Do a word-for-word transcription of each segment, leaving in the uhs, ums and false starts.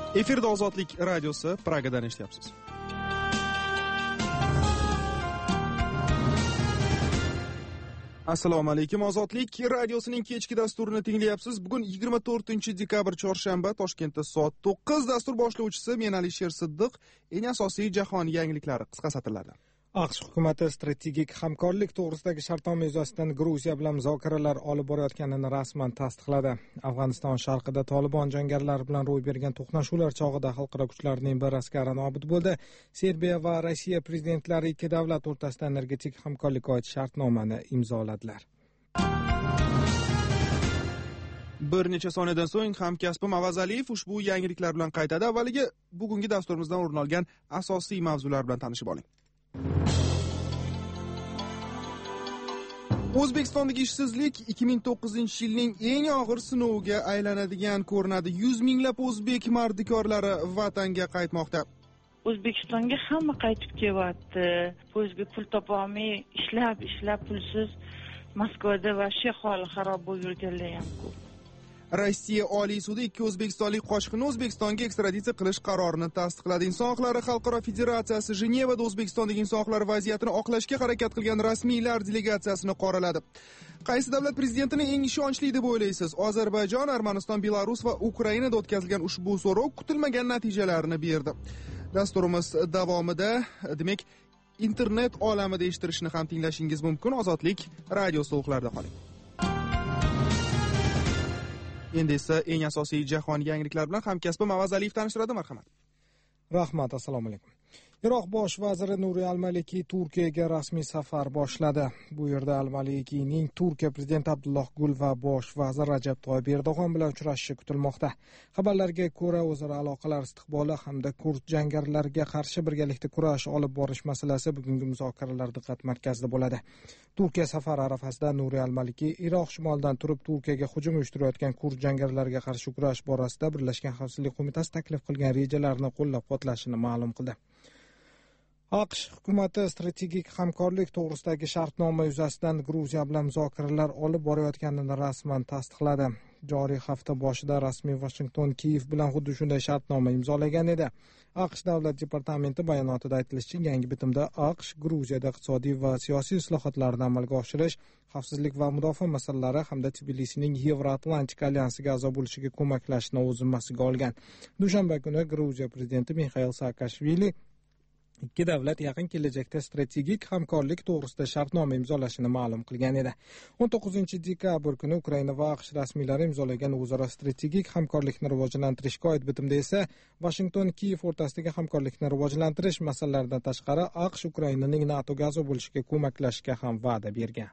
Efirda Ozodlik radiosi, Pragadan eshityapsiz. Assalomu alaykum, Ozodlik radiosining kechki dasturini tinglayapsiz. Bugun yigirma to'rtinchi dekabr chorshanba, Toshkentda soat to'qqiz. Dastur boshlovchisi men Alisher Siddiq. Eng asosiy jahon yangiliklari qisqa satrlarda. AQSh hukumati strategik hamkorlik to'g'risidagi shartnoma yuzasidan Gruziya bilan muzokaralar olib borayotganini rasman tasdiqladi. Afg'oniston sharqida Tolibon jangarilari bilan ro'y bergan to'qnashuvlar chog'ida xalqaro kuchlarning bir askari nobud bo'ldi. Serbiya va Rossiya prezidentlari ikki davlat o'rtasida energetik hamkorlikka oid shartnomani imzoladilar. Bir necha soniyadan so'ng hamkasbim Avaz Aliyev ushbu yangiliklar bilan qaytadi. Avvaliga bugungi dasturimizdan o'rin olgan asosiy mavzular bilan tanishib oling. O'zbekistondagi ishsizlik ikki ming to'qqizinchi yilning eng og'ir sinoviga aylanadigan ko'rinadi. yuz minglab o'zbek mardikorlari vatanga qaytmoqda. O'zbekistonga hamma qaytib kelyapti. O'ziga pul topolmay, ishlab, ishlab pulsiz Moskvada va shu hol xarob bo'lib yurganlar ham ko'p. Rossiya Oliy sudi ikki o'zbekistonlik qochqinni O'zbekistonga ekstraditsiya qilish qarorini tasdiqladi. Inson huquqlari xalqaro federatsiyasi Jenevada O'zbekistondagi inson huquqlari vaziyatini oqlashga harakat qilgan rasmiylar delegatsiyasini qoraladi. Qaysi davlat prezidentini eng ishonchli deb o'ylaysiz? Ozarbayjon, Armaniston, Belarus va Ukrainada o'tkazilgan ushbu so'rov kutilmagan natijalarni berdi. Dasturimiz davomida, demak, internet olamida eshittirishni ham tinglashingiz mumkin. Ozodlik radio so'qlarida qoling. Endi esa eng asosiy jahon yangiliklar bilan hamkasbim Avaz Aliyev tanishtiradi. Marhamat. Rahmat, assalomu alaykum. Iroq bosh vaziri Nuri al-Maliki Turkiyaga rasmiy safar boshladi. Bu yerda al-Malikining Turkiya prezidenti Abdulloh Gul va bosh vazir Rajab Toyyib Erdo'g'on bilan uchrashishi kutilmoqda. Xabarlarga ko'ra, o'zaro aloqalar istiqboli hamda kurd jangarilariga qarshi birgalikda kurash olib borish masalasi bugungi muzokaralar diqqat markazida bo'ladi. Turkiya safari arafasida Nuri al-Maliki Iroq shimolidan turib Turkiyaga hujum uyushtirayotgan kurd jangarilariga qarshi kurash borasida Birlashgan Xavfsizlik qo'mitasi taklif qilgan rejalarni qo'llab-quvvatlashini ma'lum qildi. AQSh hukumati strategik hamkorlik to'g'risidagi shartnoma yuzasidan Gruziya bilan muzokaralar olib borayotganini rasman tasdiqladi. Joriy hafta boshida rasmiy Washington Kiyev bilan xuddi shunday shartnoma imzolagan edi. AQSh davlat departamenti bayonotida aytilishicha, yangi bitimda AQSh Gruziyada iqtisodiy va siyosiy islohotlarni amalga oshirish, xavfsizlik va mudofaa masalalari hamda Tbilisining Yevroatlantik alyansiga a'zo bo'lishiga ko'maklashni o'z zimmasiga olgan. Dushanba kuni Gruziya prezidenti Mixail Saakashvili ikki davlat yaqin kelajakda strategik hamkorlik to'g'risida shartnoma imzolashini ma'lum qilgan edi. o'n to'qqizinchi dekabr kuni Ukraina va AQSh rasmiylari imzolagan o'zaro strategik hamkorlikni rivojlantirishga oid bitimda esa Washington Kiyev o'rtasidagi hamkorlikni rivojlantirish masalalaridan tashqari AQSh Ukrainaning NATOga a'zo bo'lishiga ko'maklashishga ham va'da bergan.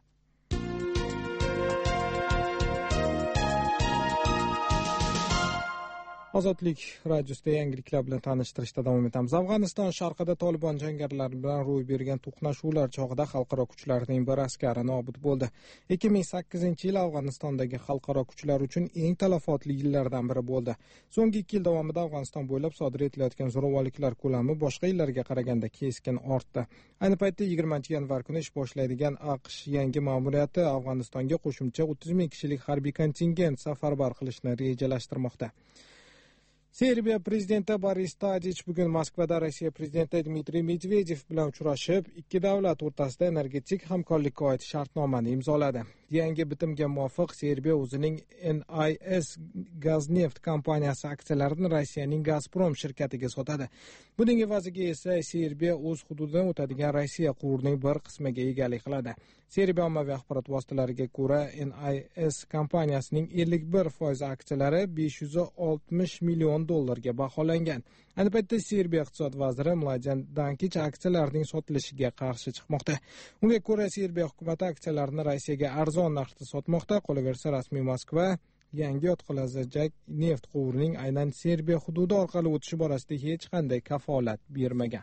Ozodlik radiosida yangiliklar bilan tanishtirishda davom etamiz. Afg'oniston sharqida Tolibon jangarilari bilan ro'y bergan to'qnashuvlar chog'ida xalqaro kuchlarning bir askari nobud bo'ldi. ikki ming sakkizinchi yil Afg'onistondagi xalqaro kuchlar uchun eng talafotli yillardan biri bo'ldi. So'nggi ikki yil davomida Afg'oniston bo'ylab sodir etilayotgan zo'ravonliklar ko'lami boshqa yillarga qaraganda keskin ortdi. Ayni paytda yigirmanchi yanvar kuni ish boshlaydigan AQSh yangi ma'muriyati Afg'onistonga qo'shimcha o'ttiz ming kishilik harbiy kontingent safarbar qilishni rejalashtirmoqda. Serbiya prezidenti Boris Tadic bugun Moskvada Rossiya prezidenti Dmitriy Medvedev bilan uchrashib, ikki davlat o'rtasida energetik hamkorlikka oid shartnomani imzoladi. Yangi bitimga muvofiq Serbiya o'zining N I S Gazneft kompaniyasi aksiyalarini Rossiyaning Gazprom shirkatiga sotadi. Buning evaziga esa Serbiya o'z hududidan o'tadigan Rossiya quvurining bir qismiga egalik qiladi. Serbiya ommaviy axborot vositalariga ko'ra, N I S kompaniyasining ellik bir foiz aksiyalari besh yuz oltmish million dollarga baholangan. Ayni paytda Serbiya iqtisod vaziri Mladen Dankic aksiyalarning sotilishiga qarshi chiqmoqda. Unga ko'ra, Serbiya hukumati aksiyalarni Rossiyaga arzon narxda sotmoqda. Qolaversa, rasmiy Moskva yangi yotqizilajak neft quvurining aynan Serbiya hududi orqali o'tishi borasida hech qanday kafolat bermagan.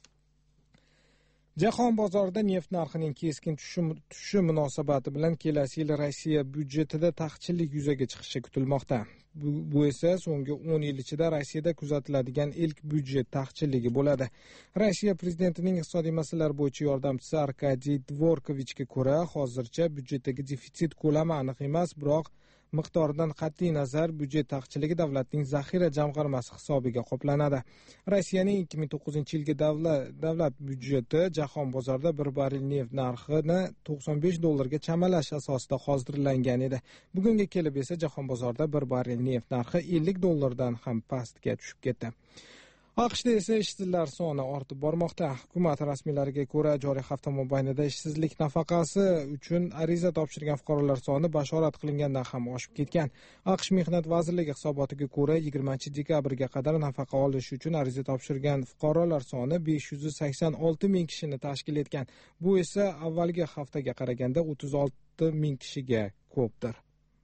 Jahon bozorida neft narxining keskin tushishi munosabati bilan kelasi yil Rossiya byudjetida taqchillik yuzaga chiqishi kutilmoqda. Bu, bu esa so'nggi o'n yil ichida Rossiyada kuzatiladigan ilk byudjet taqchilligi bo'ladi. Rossiya prezidentining iqtisodiy masalalar bo'yicha yordamchisi Arkadiy Dvorkovichga ko'ra, hozircha byudjetdagi defitsit ko'lami aniq emas, biroq miqdoridan qat'iy nazar byudjet taqchiligi davlatning zaxira jamg'armasi hisobiga qoplanadi. Rossiyaning ikki ming to'qqizinchi yilgi davlat davlat byudjeti jahon bozorida bir barrel neft narxini to'qson besh dollarga chamalash asosida hozirlangan edi. Bugunga kelib esa jahon bozorida bir barrel neft narxi ellik dollardan ham pastga tushib ketdi. AQShda esa ishsizlar soni ortib bormoqda. Hukumat rasmiylariga ko'ra, joriy hafta mobaynida ishsizlik nafaqasi uchun ariza topshirgan fuqarolar soni bashorat qilingandan ham oshib ketgan. AQSh Mehnat vazirligi hisobotiga ko'ra, yigirmanchi dekabrga qadar nafaqa olish uchun ariza topshirgan fuqarolar soni besh yuz sakson olti ming kishini tashkil etgan. Bu esa avvalgi haftaga qaraganda o'ttiz olti ming kishiga ko'pdir.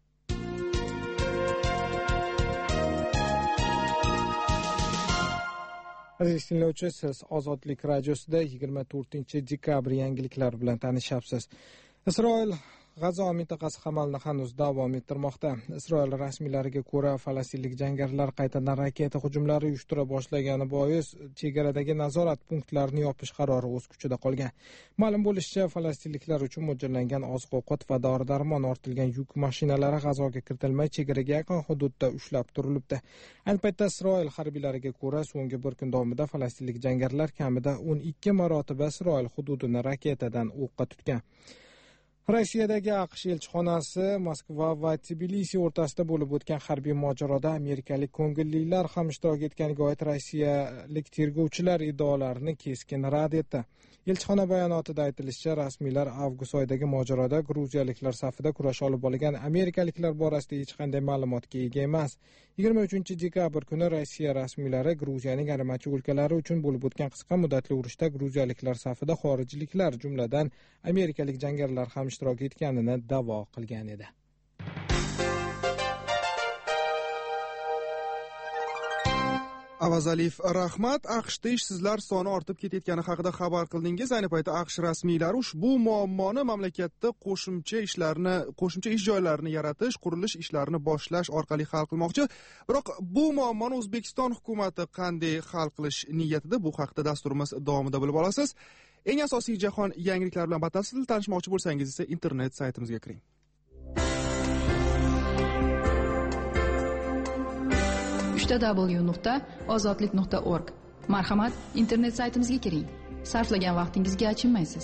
Aziz tinglovchi, siz Ozodlik radiosida yigirma to'rtinchi dekabr yangiliklar bilan tanishyapsiz. Isroil G'azo mintaqasi qamalni hanuz davom ettirmoqda. Isroil rasmiylariga ko'ra, falastinlik jangarilar qaytadan raketa hujumlari uyushtira boshlagani bois chegaradagi nazorat punktlarini yopish qarori o'z kuchida qolgan. Ma'lum bo'lishicha, falastinliklar uchun mo'ljallangan oziq-ovqat va dori-darmon ortilgan yuk mashinalari G'azoga kiritilmay chegaraga yaqin hududda ushlab turilibdi. Ayni paytda Isroil harbiylariga ko'ra, so'nggi bir kun davomida falastinlik jangarilar kamida o'n ikki marotaba Isroil hududini raketadan o'qqa tutgan. Rossiyadagi AQSh elchixonasi Moskva va Tbilisi o'rtasida bo'lib o'tgan harbiy mojaroda amerikalik ko'ngillilar ham ishtirok etganiga oid rossiyalik tergovchilar iddaolarini keskin rad etdi. Elchixona bayonotida aytilishicha, rasmiylar avgust oyidagi mojaroda gruziyaliklar safida kurash olib olgan amerikaliklar borasida hech qanday ma'lumotga ega emas. yigirma uchinchi dekabr kuni Rossiya rasmiylari Gruziyaning ayirmachi o'lkalari uchun bo'lib o'tgan qisqa muddatli urushda gruziyaliklar safida xorijliklar, jumladan amerikalik jangarilar ham ishtirok etganini da'vo qilgan edi. Avazaliyev rahmat. AQShda ishsizlar soni ortib ketayotgani haqida xabar qildingiz. Ayni paytda AQSh rasmiylari ushbu muammoni mamlakatda qo'shimcha ishlarni, qo'shimcha ish joylarini yaratish, qurilish ishlarini boshlash orqali hal qilmoqchi. Biroq bu muammoni O'zbekiston hukumatı qanday hal qilish niyatida, bu haqda dasturimiz davomida bilib olasiz. Eng asosiy jahon yangiliklari bilan batafsil tanishmoqchi bo'lsangiz esa internet saytimizga kiring. w nuqta ozodlik nuqta org. Marhamat, internet saytimizga kiring. Sarflagan vaqtingizga achinmaysiz.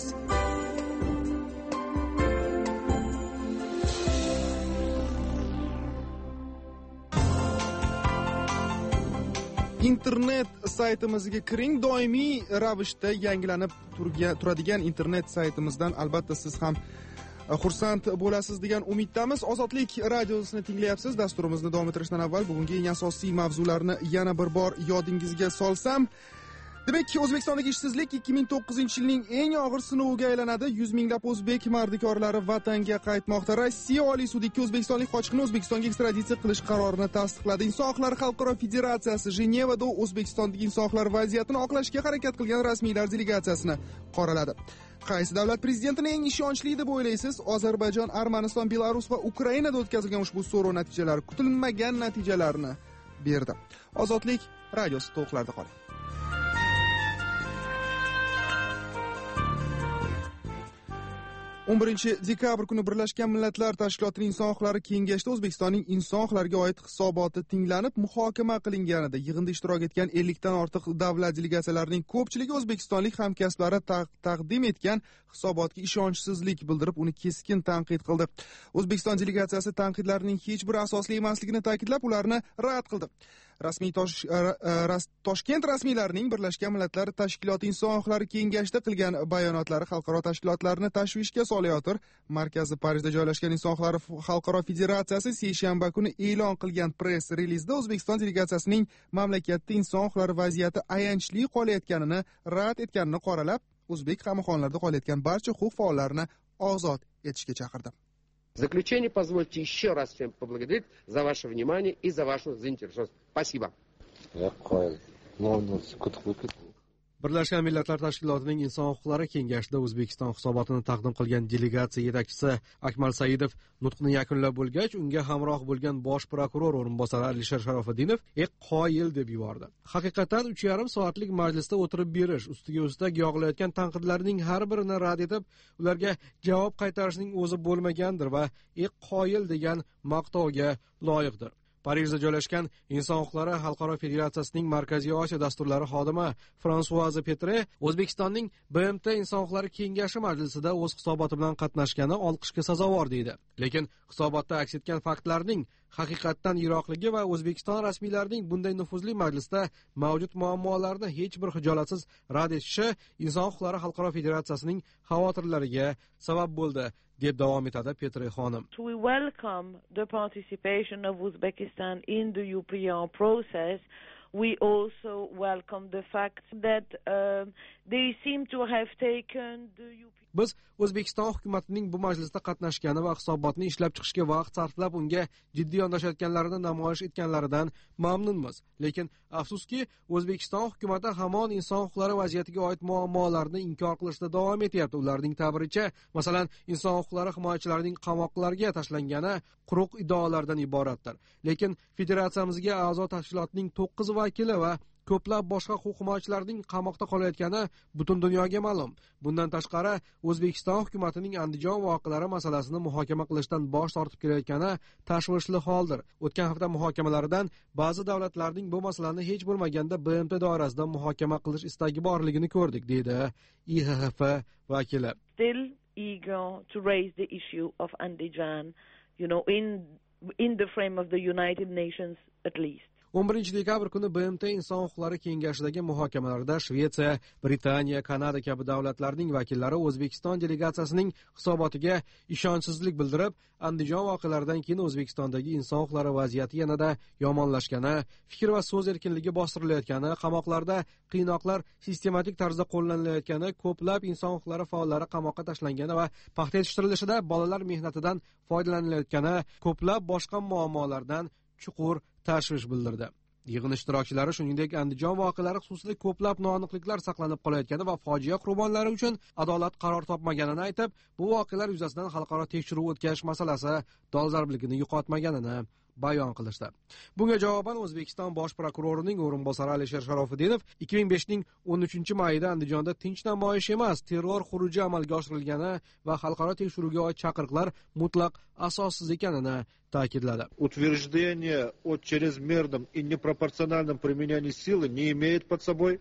Internet saytimizga kiring. Doimiy ravishda yangilanib turadigan internet saytimizdan albatta siz ham xursand bo'lasiz degan umiddamiz. Ozodlik radiosini tinglayapsiz. Dasturimizni davom ettirishdan avval bugungi eng asosiy mavzularni yana bir bor yodingizga solsam, demak, O'zbekistondagi ishsizlik ikki ming to'qqizinchi yilning eng og'ir sinoviga aylanadi. yuz minglab o'zbek mardikorlari vatanga qaytmoqda. Rossiya Oliy sudi ikki o'zbekistonlik qochqinni O'zbekistonga ekstraditsiya qilish qarorini tasdiqladi. Inson huquqlari xalqaro federatsiyasi Jenevada O'zbekistondagi inson huquqlari vaziyatini oqlashga harakat qilgan rasmiylar delegatsiyasini qoraladi. Qaysi davlat prezidentini eng ishonchli deb o'ylaysiz? Ozarbayjon, Armaniston, Belarus va Ukrainada o'tkazilgan ushbu so'rov natijalari kutilmagan natijalarni berdi. Ozodlik radiosi to'qlarda qoling. o'n birinchi dekabr kuni Birlashgan Millatlar Tashkilotining Inson huquqlari kengashida O'zbekistonning inson huquqlariga oid hisoboti tinglanib, muhokama qilinganida yig'inda ishtirok etgan ellikdan ortiq davlat delegatsiyalarining ko'pchiligi o'zbekistonlik hamkasblari taqdim etgan hisobotga ishonchsizlik bildirib, uni keskin tanqid qildi. O'zbekiston delegatsiyasi tanqidlarning hech bir asosli emasligini ta'kidlab, ularni rad qildi. Rasmiy tosh, ras, Toshkent rasmiylarining Birlashgan Millatlar Tashkiloti Inson huquqlari kengashida qilgan bayonotlari xalqaro tashkilotlarni tashvishga solayotir. Markazi Parijda joylashgan Inson huquqlari xalqaro federatsiyasi seshanba kuni e'lon qilgan press relizda O'zbekiston delegatsiyasining mamlakatda inson huquqlari vaziyati ayanchli qolayotganini rad etganini qoralab, o'zbek qamoqxonalarida qolayotgan barcha huquq faollarini ozod etishga chaqirdi. В заключение позвольте еще раз всем поблагодарить за ваше внимание и за вашу заинтересованность. Спасибо. Birlashgan Millatlar Tashkilotining Inson huquqlari kengashida O'zbekiston hisobotini taqdim qilgan delegatsiya yetakchisi Akmal Saidov nutqni yakunlab bo'lgach, unga hamroh bo'lgan bosh prokuror o'rinbosari Alisher Sharofiddinov "E qoyil" deb yubordi. Haqiqatan uch yarim soatlik majlisda o'tirib berish, ustiga ustak yog'ilayotgan tanqidlarning har birini rad etib, ularga javob qaytarishning o'zi bo'lmagandir va "E qoyil" degan maqtovga loyiqdir. Parijda joylashgan Inson huquqlari xalqaro federatsiyasining Markaziy Osiyo dasturlari xodimi Fransuaza Petre O'zbekistonning B M T Inson huquqlari kengashi majlisida o'z hisoboti bilan qatnashgani olqishga sazovor deydi. Lekin hisobotda aks etgan faktlarning haqiqatdan yiroqligi va O'zbekiston rasmiylarining bunday nufuzli majlisda mavjud muammolarni hech bir xijolatsiz rad etishi Inson huquqlari xalqaro federatsiyasining xavotirlariga sabab bo'ldi, deb davom etadi Petre xonim. We welcome the participation of Uzbekistan in the European process. We also welcome the fact that um, they seem to have taken the European... Biz O'zbekiston hukumatining bu majlisda qatnashgani va hisobotni ishlab chiqishga vaqt sarflab unga jiddiy yondashayotganlarini namoyish etganlaridan mamnunmiz. Lekin afsuski, O'zbekiston hukumati hamon inson huquqlari vaziyatiga oid muammolarni inkor qilishda davom etyapti. Ularning ta'biricha, masalan, inson huquqlari himoyachilarining qamoqlarga tashlangani quruq iddaolardan iboratdir. Lekin federatsiyamizga a'zo tashkilotning to'qqiz vakili va ko'plab boshqa huquq himoyachilarining qamoqda qolayotgani butun dunyoga ma'lum. Bundan tashqari, O'zbekiston hukumatining Andijon voqealari masalasini muhokama qilishdan bosh tortib kelayotgani tashvishli holdir. O'tgan hafta muhokamalaridan ba'zi davlatlarning bu masalani hech bo'lmaganda B M T doirasida muhokama qilish istagi borligini ko'rdik, deydi I H H F vakili. Still eager to raise the issue of Andijan, you know, in in the frame of the United Nations at least. o'n birinchi dekabr kuni B M T Inson huquqlari kengashidagi muhokamalarda Shvetsiya, Britaniya, Kanada kabi davlatlarning vakillari O'zbekiston delegatsiyasining hisobotiga ishonchsizlik bildirib, Andijon voqealaridan keyin O'zbekistondagi inson huquqlari vaziyati yanada yomonlashgani, fikr va so'z erkinligi bostirilayotgani, qamoqlarda qiynoqlar sistematik tarzda qo'llanilayotgani, ko'plab inson huquqlari faollari qamoqqa tashlangani va paxta yetishtirilishida bolalar mehnatidan foydalanilayotgani, ko'plab boshqa muammolardan chuqur tashvish bildirdi. Yig'in ishtirokchilari shuningdek Andijon voqealari xususida ko'plab noaniqliklar saqlanib qolayotgani va fojia qurbonlari uchun adolat qaror topmaganini aytib, bu voqealar yuzasidan xalqaro tekshiruv o'tkazish masalasi dolzarbligini yo'qotmaganini bayon qilishdi. Bunga javoban O'zbekiston bosh prokurorining o'rinbosari Alisher Sharofiddinov ikki ming beshning o'n uchinchi mayida Andijonda tinch namoyish emas, terror xuruji amalga oshirilgani va xalqaro tekshiruvga oid chaqiriqlar mutlaq asossiz ekanini ta'kidladi. Утверждение о чрезмерном и непропорциональном применении силы не имеет под собой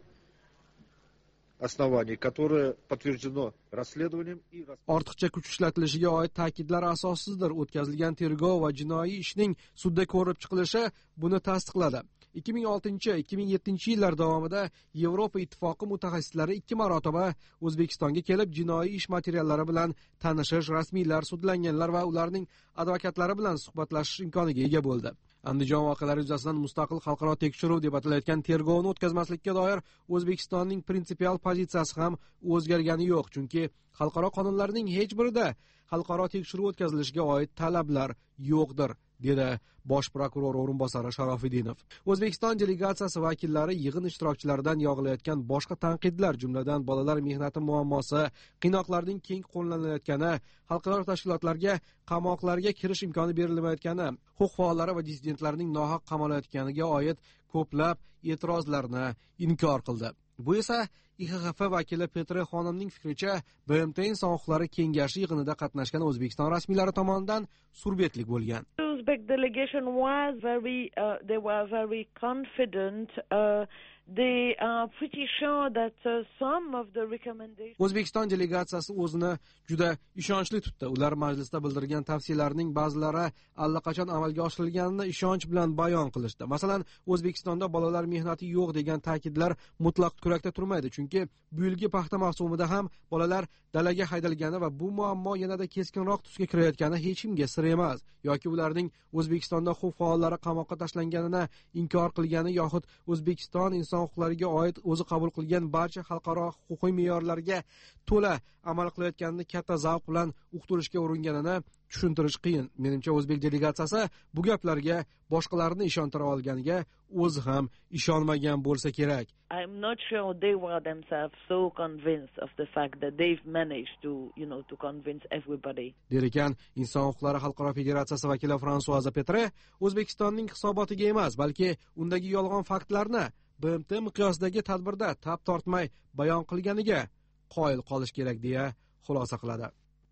оснований, которое подтверждено расследованием и... Ortiqcha kuch ishlatilishiga oid ta'kidlar asossizdir. O'tkazilgan tergov va jinoiy ishning sudda ko'rib chiqilishi buni tasdiqladi. ikki ming oltinchi - ikki ming yettinchi yillar davomida Yevropa ittifoqi mutaxassislari ikki marotaba O'zbekistonga kelib, jinoiy ish materiallari bilan tanishish, rasmiylar, sudlanganlar va ularning advokatlari bilan suhbatlashish imkoniga ega bo'ldi. Andijon voqealari yuzasidan mustaqil xalqaro tekshiruv deb atalayotgan tergovni o'tkazmaslikka doir O'zbekistonning prinsipial pozitsiyasi ham o'zgargani yo'q, chunki xalqaro qonunlarning hech birida xalqaro tekshiruv o'tkazilishiga oid talablar yo'qdir, dedi bosh prokuror o'rinbosari Sharofiddinov. O'zbekiston delegatsiyasi vakillari yig'in ishtirokchilaridan yog'ilayotgan boshqa tanqidlar, jumladan bolalar mehnati muammosi, qiynoqlarning keng qo'llanilayotgani, xalqaro tashkilotlarga qamoqlarga kirish imkoni berilmayotgani, huquq faollari va dissidentlarning nohaq qamalayotganiga oid ko'plab e'tirozlarni inkor qildi. Bu esa I H H F vakili Petre xonimning fikricha, B M T Inson huquqlari kengashi yig'inida qatnashgan O'zbekiston rasmiylari tomonidan surbetlik bo'lgan. Uzbek delegation was very uh, they were very confident uh, they are pretty sure that uh, some of the recommendations O'zbekiston delegatsiyasi o'zini juda ishonchli tutdi. Ular majlisda bildirgan tavsiyalarning ba'zilari allaqachon amalga oshirilganini ishonch bilan bayon qilishdi. Masalan, O'zbekistonda bolalar mehnati yo'q degan ta'kidlar mutlaq kurakda turmaydi, chunki bu yilgi paxta mavsumida ham bolalar dalaga haydalgani va bu muammo yanada keskinroq tusga kirayotgani hech kimga sir emas, yoki ularning O'zbekistonda huquq faollari qamoqqa tashlanganini inkor qilgani yoxud O'zbekiston inson inson huquqlariga oid o'zi qabul qilgan barcha xalqaro huquqiy me'yorlarga to'la amal qilayotganini katta zavq bilan uqtirishga uringanini tushuntirish qiyin. Menimcha o'zbek delegatsiyasi bu gaplarga boshqalarni ishontira olganiga o'zi ham ishonmagan bo'lsa kerak. I'm not sure they were themselves so convinced of the fact that they've managed to, you know, to convince everybody. Der ekan Inson huquqlari xalqaro federatsiyasi vakili Fransuaza Petre, O'zbekistonning hisobotiga emas, balki undagi yolg'on faktlarni B M T miqyosidagi tadbirda tap tortmay bayon qilganiga qoyil qolish kerak deya xulosa qiladi.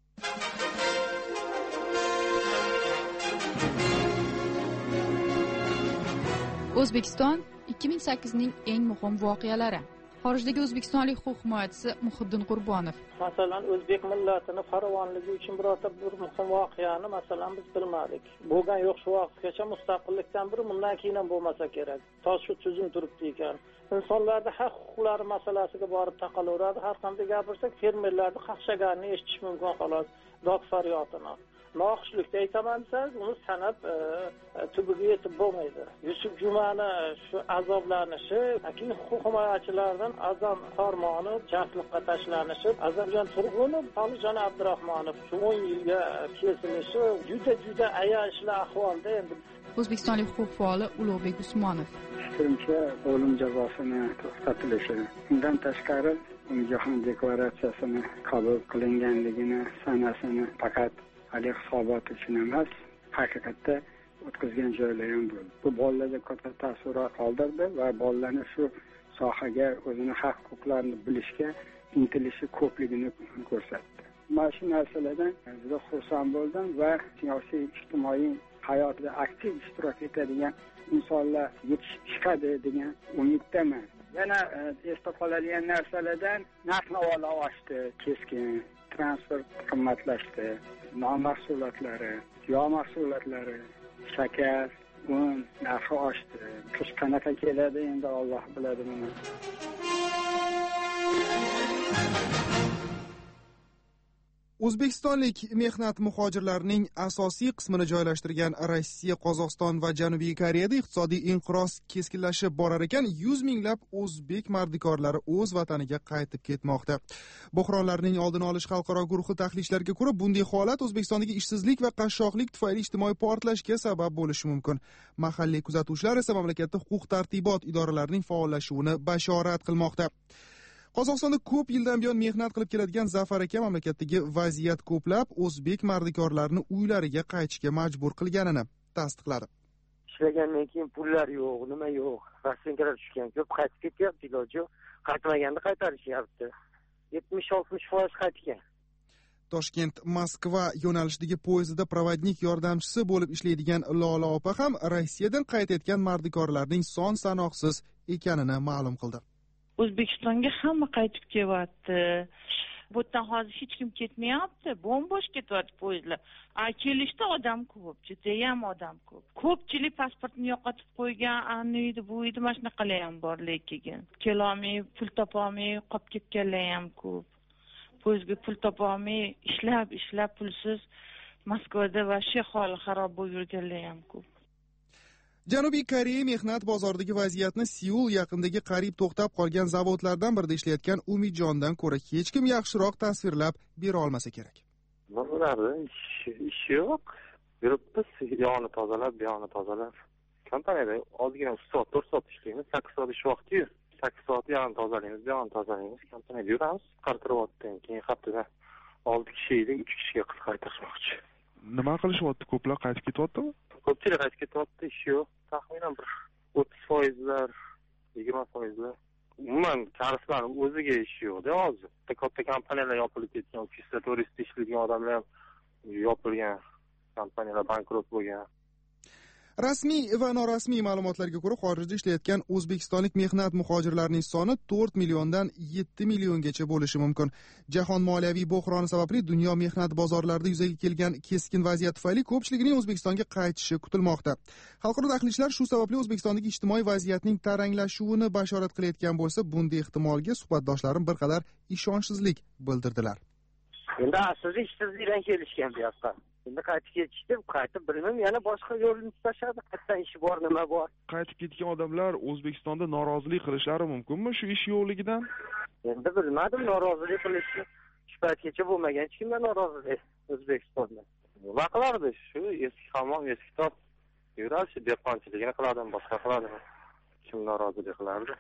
O'zbekiston ikki ming sakkizning eng muhim voqealari. Xorijdagi o'zbekistonlik huquq himoyachisi Muhiddin Qurbonov. Masalan, o'zbek millatini farovonligi uchun birorta bir muhim voqeani masalan biz bilmadik. Bo'lgan yo'q shu vaqtgacha mustaqillikdan bir bundan keyin ham bo'lmasa kerak. To shu tuzum turibdi ekan. Insonlarda haq huquqlari masalasiga borib taqalaveradi. Har qanday gapirsak, fermerlarning qaqshaganini eshitish mumkin xolos. Dod faryodini. Noxushlikda aytaman desangiz, uni sanab e, tubiga yetib bo'lmaydi. Yusuf Jumani shu azoblanishi, keyin huquq himoyachilaridan Azam Farmonov jasliqqa tashlanishi, Azamjon Turg'unov, Tolijon Abdurahmonov shu o'n yilga kesilishi juda juda ayanchli ahvolda endi. O'zbekistonlik huquq faoli Ulug'bek Usmonov. Fikrimcha, o'lim jazosini to'xtatilishi, undan tashqari Jahon deklaratsiyasini qabul qilinganligini sanasini faqat hali hisobot uchun emas, haqiqatda o'tkazgan joylar ham bo'ldi. Bu bolalarga katta taassurot qoldirdi va bolalarni shu sohaga o'zini haq huquqlarini bilishga intilishi ko'pligini ko'rsatdi. Mana shu narsalardan juda xursand bo'ldim va siyosiy ijtimoiy hayotda aktiv ishtirok etadigan insonlar yetishib chiqadi degan umiddaman. Yana esda qoladigan narsalardan narx-navolar oshdi, keskin, transport qimmatlashdi, non mahsulotlari, yog' mahsulotlari, shakar, un narxi oshdi. Qish qanaqa keladi endi Alloh biladi buni. O'zbekistonlik mehnat muhojirlarining asosiy qismini joylashtirgan Rossiya, Qozog'iston va Janubiy Koreyada iqtisodiy inqiroz keskinlashib borar ekan, yuz minglab o'zbek mardikorlari o'z vataniga qaytib ketmoqda. Buhronlarning oldini olish xalqaro guruhi tahlilchilariga ko'ra, bunday holat O'zbekistondagi ishsizlik va qashshoqlik tufayli ijtimoiy portlashga sabab bo'lishi mumkin. Mahalliy kuzatuvchilar esa mamlakatda huquq tartibot idoralarining faollashuvini bashorat qilmoqda. Qozog'istonda ko'p yildan buyon mehnat qilib keladigan Zafar aka mamlakatdagi vaziyat ko'plab o'zbek mardikorlarini uylariga qaytishga majbur qilganini tasdiqladi. Ishlagandan keyin pullar yo'q, nima yo'q, rastinkalar tushgan, ko'p qaytib ketyapti, iloji yo'q. Qaytmaganda qaytarishyapti. yetmish oltmish foiz qaytgan. Toshkent Moskva yo'nalishidagi poyezdida provodnik yordamchisi bo'lib ishlaydigan Lola opa ham Rossiyadan qayd etgan mardikorlarning son sanoqsiz ekanini ma'lum qildi. O'zbekistonga hamma qaytib kelyapti. Bu yerdan hozir hech kim ketmayapti. Bo'm-bo'sh ketyapti poyezdlar. A kelishda odam ko'p, juda ham odam ko'p. Ko'pchilik pasportini yo'qotib qo'ygan, aniydi, bu edi, mana shunaqalar ham bor lekin. Kelolmay, pul topolmay qolib ketganlar ham ko'p. Poyezdga pul topolmay, ishlab, ishlab pulsiz Moskvada va shu hol xarob bo'lib yurganlar ham ko'p. Janubiy Koreya mehnat bozoridagi vaziyatni Seul yaqinidagi qariyb to'xtab qolgan zavodlardan birida ishlayotgan Umidjondan ko'ra hech kim yaxshiroq tasvirlab bera olmasa kerak. Bularda ish yo'q. Yuribmiz, yog'ni tozalab, buyog'ni tozalab. Kompaniyada ozgina uch soat, to'rt soat ishlaymiz, sakkiz soat ish vaqti-yu. sakkiz soat yog'ni tozalaymiz, buyog'ni tozalaymiz. Kompaniyada yuramiz, qisqartiryapti. Keyin haftada olti kishi edi, uch kishiga qisqartirmoqchi. Nima qilishyapti? Ko'plar qaytib ketyaptimi? Ko'pchilik qaytib ketyapti, ish yo'q. Taxminan bir o'ttiz foizlar, yigirma foizlar. Umuman karslarning o'ziga ish yo'q-da hozir. Katta kompaniyalar yopilib ketgan, ofisda turist ishlaydigan odamlar ham yopilgan, kompaniyalar bankrot bo'lgan. Rasmiy va norasmiy ma'lumotlarga ko'ra, xorijda ishlayotgan o'zbekistonlik mehnat muhojirlarining soni to'rt milliondan yetti milliongacha bo'lishi mumkin. Jahon moliyaviy buhroni sababli dunyo mehnat bozorlarida yuzaga kelgan keskin vaziyat tufayli ko'pchiligining O'zbekistonga qaytishi kutilmoqda. Xalqaro tahlilchilar shu sababli O'zbekistondagi ijtimoiy vaziyatning taranglashuvini bashorat qilayotgan bo'lsa, bunday ehtimolga suhbatdoshlarim bir qadar ishonchsizlik bildirdilar. Endi aslida ishsizlikdan kelishgan bu yoqqa. endi qaytib ketishdi, qaytib bilmem yana boshqa yo'lni tutashadi. Qayerdan ishi bor, nima bor? Qaytib ketgan odamlar O'zbekistonda norozilik qilishlari mumkinmi shu ish yo'qligidan? Endi bilmadim, norozilik qilishni shu paytgacha bo'lmagan hech kimdan norozilik O'zbekistonda. Nima qilardi? Shu eski hamon, eski top yurardi, dehqonchiligini qiladi, boshqa qiladi. Kim norozilik qilardi?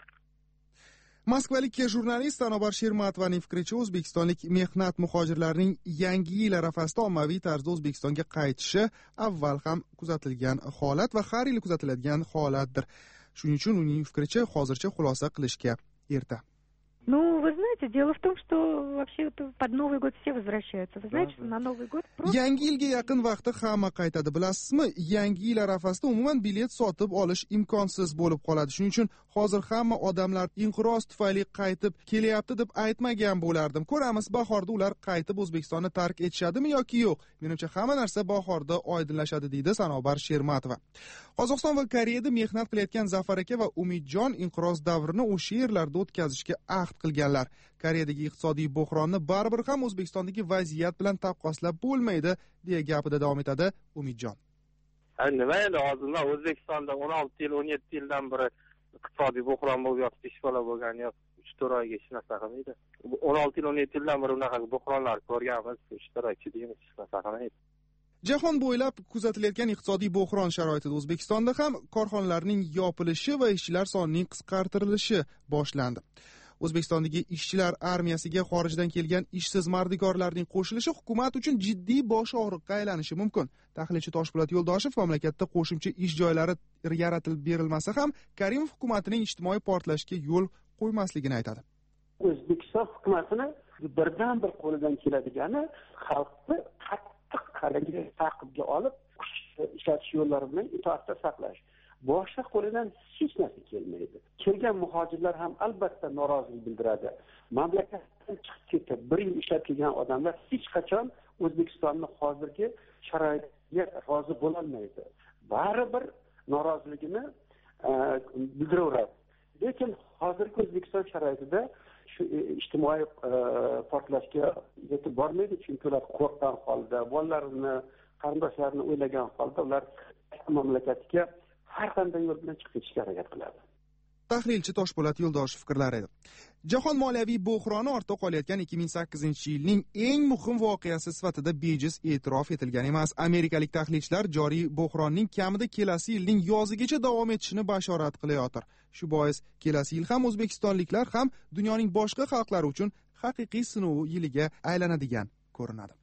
Moskvalik jurnalist Sanobar Shermatovaning fikricha, o'zbekistonlik mehnat muhojirlarining yangi yil arafasida ommaviy tarzda O'zbekistonga qaytishi avval ham kuzatilgan holat va har yil kuzatiladigan holatdir. Shuning uchun uning fikricha hozircha xulosa qilishga erta. Ну, вы знаете, дело в том, что вообще под Новый год все возвращаются. Вы знаете, что на Новый год просто... Yangi yilga yaqin vaqtda hamma qaytadi, bilasizmi? Yangi yil arafasida umuman bilet sotib olish imkonsiz bo'lib qoladi. Shuning uchun hozir hamma odamlar inqiroz tufayli qaytib kelyapti deb aytmagan bo'lardim. Ko'ramiz, bahorda ular qaytib O'zbekistonni tark etishadimi yoki yo'q. Menimcha hamma narsa bahorda oydinlashadi, deydi Sanobar Shermatova. Qozog'iston va Koreyada mehnat qilayotgan Zafar aka va Umidjon inqiroz davrini o'sha yerlarda o'tkazishga ahd qilganlar. Koreyadagi iqtisodiy bo'hronni baribir ham O'zbekistondagi vaziyat bilan taqqoslab bo'lmaydi, deya gapida davom etadi Umidjon. Nima endi hozirda O'zbekistonda o'n olti yil, o'n yetti yildan beri iqtisodiy bo'hron bo'lib yotibdi, ish bola bo'lgan yo'q, uch to'rt oyga hech narsa qilmaydi. o'n olti yil, o'n yetti yildan beri unaqa bo'hronlar ko'rganmiz, uch to'rt oy chidaymiz, hech narsa qilmaydi. Jahon bo'ylab kuzatilayotgan iqtisodiy bo'hron sharoitida O'zbekistonda ham korxonalarning yopilishi va ishchilar sonining qisqartirilishi boshlandi. O'zbekistondagi ishchilar armiyasiga xorijdan kelgan ishsiz mardikorlarning qo'shilishi hukumat uchun jiddiy bosh og'riqqa aylanishi mumkin. Tahlilchi Toshpo'lat Yo'ldoshev mamlakatda qo'shimcha ish joylari yaratilib berilmasa ham Karimov hukumatining ijtimoiy portlashga yo'l qo'ymasligini aytadi. O'zbekiston hukumatini birdan bir qo'lidan keladigani xalqni qattiq qaragan ta'qibga olib, ishlatish yo'llari bilan itoatda saqlash. Boshqa qo'lidan hech narsa kelmaydi. Kelgan muhojirlar ham albatta norozilik bildiradi. Mamlakatdan chiqib ketib, bir yil ishlab kelgan odamlar hech qachon O'zbekistonni hozirgi sharoitiga rozi bo'lolmaydi. Baribir noroziligini bildiraveradi. Lekin hozirgi O'zbekiston sharoitida shu ijtimoiy portlashga yetib bormaydi, chunki ular qo'rqqan holda, bolalarini, qarindoshlarini o'ylagan holda ular mamlakatga har qanday yo'l bilan chiqib ketishga harakat qiladi. Tahlilchi Toshpo'lat Yo'ldoshev fikrlari edi. Jahon moliyaviy bo'hroni ortda qolayotgan ikki ming sakkizinchi yilning eng muhim voqeasi sifatida bejiz e'tirof etilgan emas. Amerikalik tahlilchilar joriy bo'hronning kamida kelasi yilning yozigacha davom etishini bashorat qilayotir. Shu bois kelasi yil ham o'zbekistonliklar ham dunyoning boshqa xalqlari uchun haqiqiy sinov yiliga aylanadigan ko'rinadi.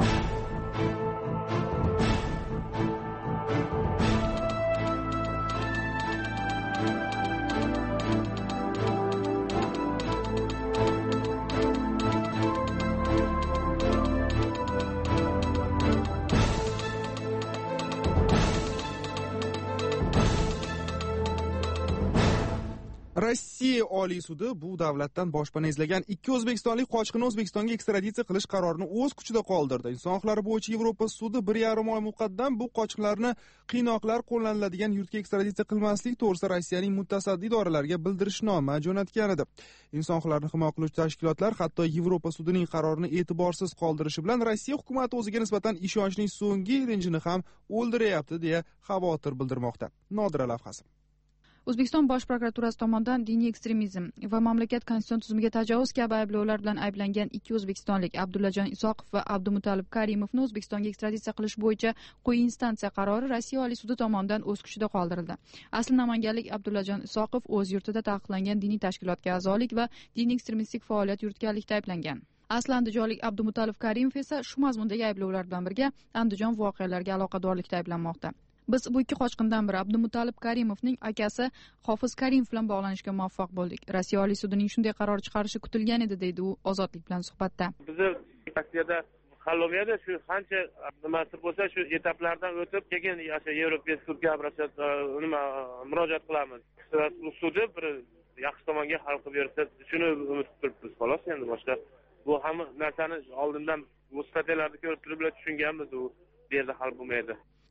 Rossiya Oliy sudi bu davlatdan boshpana izlagan ikki o'zbekistonlik qochqinni O'zbekistonga ekstraditsiya qilish qarorini o'z kuchida qoldirdi. Inson huquqlari bo'yicha Yevropa sudi bir yarim oy muqaddam bu qochqinlarni qiynoqlar qo'llaniladigan yurtga ekstraditsiya qilmaslik to'g'risida Rossiyaning mutasaddi idoralariga bildirishnoma jo'natgan edi. Inson huquqlarini himoya qiluvchi tashkilotlar hatto Yevropa sudining qarorini e'tiborsiz qoldirishi bilan Rossiya hukumati o'ziga nisbatan ishonchning so'nggi ilinjini ham o'ldiryapti, deya xavotir bildirmoqda. Nodira lavhasi. O'zbekiston Bosh prokuraturasi tomonidan diniy ekstremizm va mamlakat konstitutsion tuzumiga tajovuz kabi ayblovlar bilan ayblangan ikki o'zbekistonlik Abdullajon Isoqov va Abdumutalib Karimovni O'zbekistonga ekstraditsiya qilish bo'yicha quyi instansiya qarori Rossiya Oliy sudi tomonidan o'z kuchida qoldirildi. Asli namanganlik Abdullajon Isoqov o'z yurtida taqiqlangan diniy tashkilotga a'zolik va diniy ekstremistik faoliyat yuritganlikda ayblangan. Asli andijonlik Abdumutalib Karimov esa shu mazmundagi ayblovlar bilan birga Andijon voqealariga aloqadorlikda ayblanmoqda. Biz bu ikki qochqindan biri Abdumutalib Karimovning akasi Hofiz Karimov bilan bog'lanishga muvaffaq bo'ldik. Rossiya Oliy sudining shunday qaror chiqarishi kutilgan edi, deydi u Ozodlik bilan suhbatda. Bizni Rossiyada Xalomiyada shu qancha nimasi bo'lsa shu etaplardan o'tib keyin o'sha Yevropa sudga nima murojaat qilamiz. Sudi bir yaxshi tomonga hal qilib bersa, shuni umid qilibmiz xolos. Endi boshqa bu hamma narsani oldindan bu statiyalarni ko'rib turib tushunganmiz, u bu yerda hal bo'lmaydi.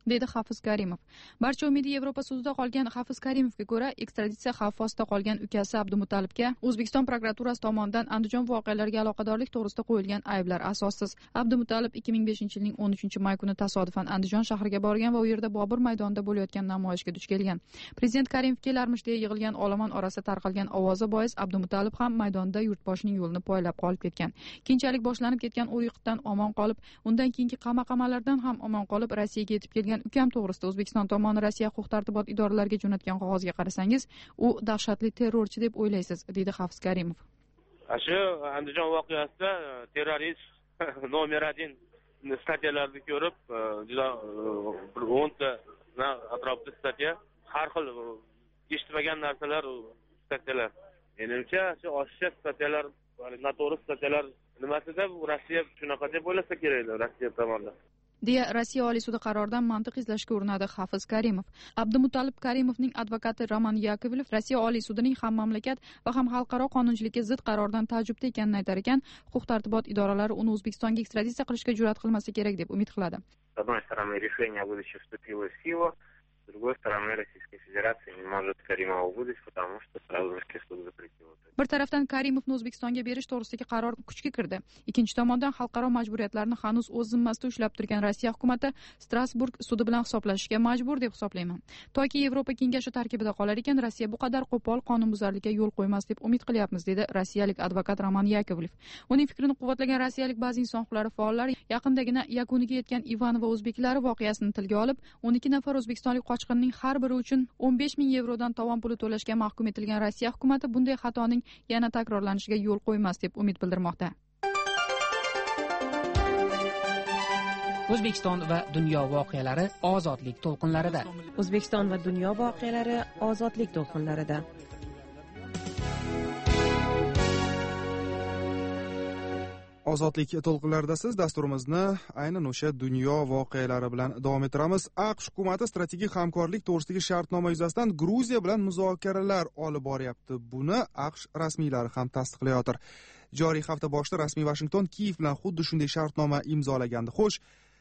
dedi Hafiz Karimov. Barcha umidi Yevropa sudida qolgan Hafiz Karimovga ko'ra, ekstraditsiya xavfi ostida qolgan ukasi Abdumutalibga O'zbekiston prokuraturasi tomonidan Andijon voqealariga aloqadorlik to'g'risida qo'yilgan ayblar asossiz. Abdumutalib ikki ming beshinchi yilning o'n uchinchi may kuni tasodifan Andijon shahriga borgan va u yerda Bobur maydonida bo'layotgan namoyishga duch kelgan. Prezident Karimov kelarmish deya yig'ilgan olomon orasida tarqalgan ovozi bois Abdumutalib ham maydonda yurtboshining yo'lini poylab qolib ketgan. Keyinchalik boshlanib ketgan uruqdan omon qolib, undan keyingi qama-qamalardan ham omon qolib Rossiyaga yetib kelgan ukam to'g'risida O'zbekiston tomoni Rossiya huquq-tartibot idoralariga jo'natgan qog'ozga qarasangiz, u dahshatli terrorchi deb o'ylaysiz, dedi Hafiz Karimov. Shu Andijon voqeasida terrorist nomer один statyalarni ko'rib, juda bir o'nta atrofda statya, har xil eshitmagan narsalar statyalar. Menimcha, shu oshiqcha statyalar, noto'g'ri statyalar nimasida Rossiya shunaqa deb o'ylasa kerak, Rossiya tomonidan. deya Rossiya Oliy sudi qaroridan mantiq izlashga urinadi Hafiz Karimov. Abdumutalib Karimovning advokati Roman Yakovlev Rossiya Oliy sudining ham mamlakat va ham xalqaro qonunchilikka zid qarordan ta'jubda ekanini aytar ekan, huquq-tartibot idoralari uni O'zbekistonga ekstraditsiya qilishga jur'at qilmasa kerak deb umid qiladi. С одной стороны, решение о выдаче вступило в силу, с другой стороны, Российская Федерация не может Каримова выдать, потому что сразу же суд запретил. Bir tarafdan Karimovni O'zbekistonga berish to'g'risidagi qaror kuchga kirdi. Ikkinchi tomondan xalqaro majburiyatlarni hanuz o'z zimmasida ushlab turgan Rossiya hukumatı Strasburg sudi bilan hisoblashishga majbur deb hisoblayman. Toki Yevropa kengashi tarkibida qolar ekan, Rossiya bu qadar qo'pol qonunbuzarlikka yo'l qo'ymas deb umid qilyapmiz, dedi rossiyalik advokat Roman Yakovlev. Uning fikrini quvvatlagan rossiyalik ba'zi inson huquqlari faollari yaqindagina yakuniga yetgan Ivan va o'zbeklari voqeasini tilga olib, o'n ikki nafar o'zbekistonlik qochqinning har biri uchun o'n besh ming yevrodan tovon puli to'lashga mahkum etilgan Rossiya hukumatı bunday xatoning yana takrorlanishiga yo'l qo'ymas deb umid bildirmoqda. O'zbekiston va dunyo voqealari ozodlik to'lqinlarida. O'zbekiston va dunyo voqealari ozodlik to'lqinlarida. Ozodlik to'lqinlarida siz dasturimizni aynan o'sha dunyo voqealari bilan davom ettiramiz. AQSh hukumati strategik hamkorlik to'g'risidagi shartnoma yuzasidan Gruziya bilan muzokaralar olib boryapti. Buni AQSh rasmiylari ham tasdiqlayotir. Joriy hafta boshida rasmiy Washington Kiyev bilan xuddi shunday shartnoma imzolagandi. Xo'sh,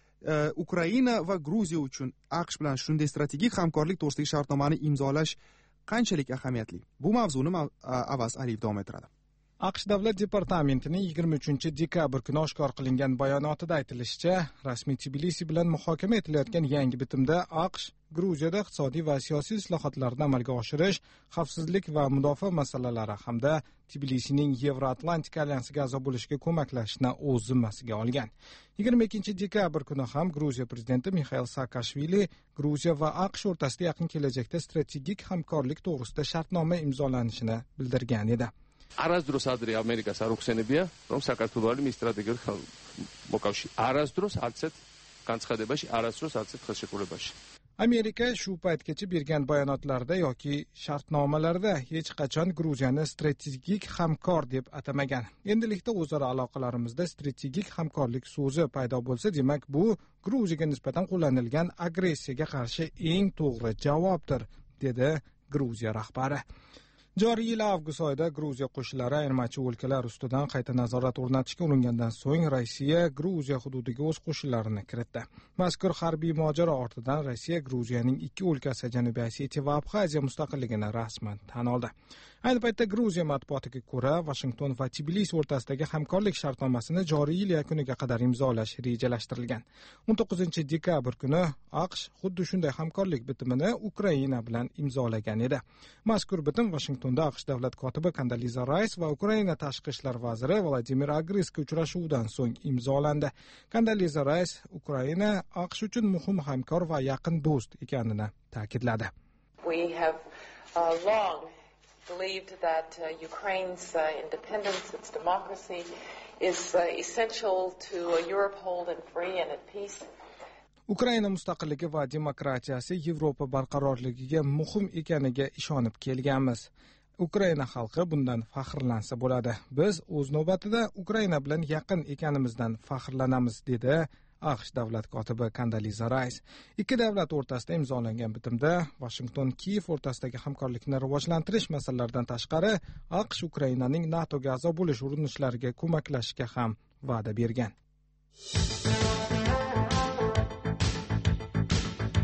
Ukraina va Gruziya uchun AQSh bilan shunday strategik hamkorlik to'g'risidagi shartnomani imzolash qanchalik ahamiyatli? Bu mavzuni Avaz Aliyev davom ettiradi. AQSh Davlat departamentining yigirma uchinchi dekabr kuni oshkor qilingan bayonotida aytilishicha, rasmiy Tbilisi bilan muhokama etilayotgan yangi bitimda AQSh Gruziyada iqtisodiy va siyosiy islohotlarni amalga oshirish, xavfsizlik va mudofaa masalalari hamda Tbilisining Yevroatlantik alyansiga a'zo bo'lishiga ko'maklashishni o'z zimmasiga olgan. yigirma ikkinchi dekabr kuni ham Gruziya prezidenti Mixail Saakashvili Gruziya va AQSh o'rtasida yaqin kelajakda strategik hamkorlik to'g'risida shartnoma imzolanishini bildirgan edi. არასდროს ადრე ამერიკას არ უხსენებია, რომ საქართველოს არის მის სტრატეგიულ მოკავშირე. არასდროს არც ერთ განცხადებაში, არასდროს არც ერთ ხელშეკრულებაში. Amerika shu paytgacha bergan bayonotlarda yoki shartnomalarda hech qachon Gruziyani strategik hamkor deb atamagan. Endilikda o'zaro aloqalarimizda strategik hamkorlik so'zi paydo bo'lsa, demak bu Gruziyaga nisbatan qo'llanilgan agressiyaga qarshi eng to'g'ri javobdir, dedi Gruziya rahbari. Joriy yil avgust oyida Gruziya qo'shinlari ayirmachi o'lkalar ustidan qayta nazorat o'rnatishga uringandan so'ng Rossiya Gruziya hududiga o'z qo'shinlarini kiritdi. Mazkur harbiy mojaro ortidan Rossiya Gruziyaning ikki o'lkasi Janubiy Osetiya va Abxaziya mustaqilligini rasman tan oldi. Ayni paytda Gruziya matbuotiga ko'ra, Washington va Tbilisi o'rtasidagi hamkorlik shartnomasini joriy yil yakuniga qadar imzolash rejalashtirilgan. o'n to'qqizinchi dekabr kuni AQSh xuddi shunday hamkorlik bitimini Ukraina bilan imzolagan edi. Mazkur bitim Washingtonda AQSh davlat kotibi Condoleezza Rice va Ukraina tashqi ishlar vaziri Vladimir Agriskiy uchrashuvidan so'ng imzolandi. Condoleezza Rice Ukraina AQSh uchun muhim hamkor va yaqin do'st ekanini ta'kidladi. We have uh, long believed that uh, Ukraine's uh, independence, its democracy is uh, essential to uh, Europe hold and free and at peace. Ukraina mustaqilligi va demokratiyasi Yevropa barqarorligiga muhim ekaniga ishonib kelganmiz. Ukraina xalqi bundan faxrlansa bo'ladi. Biz o'z navbatida Ukraina bilan yaqin ekanimizdan faxrlanamiz, dedi AQSh davlat kotibi Condoleezza Rice. Ikki davlat o'rtasida imzolangan bitimda Washington Kiyev o'rtasidagi hamkorlikni rivojlantirish masalalaridan tashqari AQSh Ukrainaning NATOga a'zo bo'lish urinishlariga ko'maklashishga ham va'da bergan.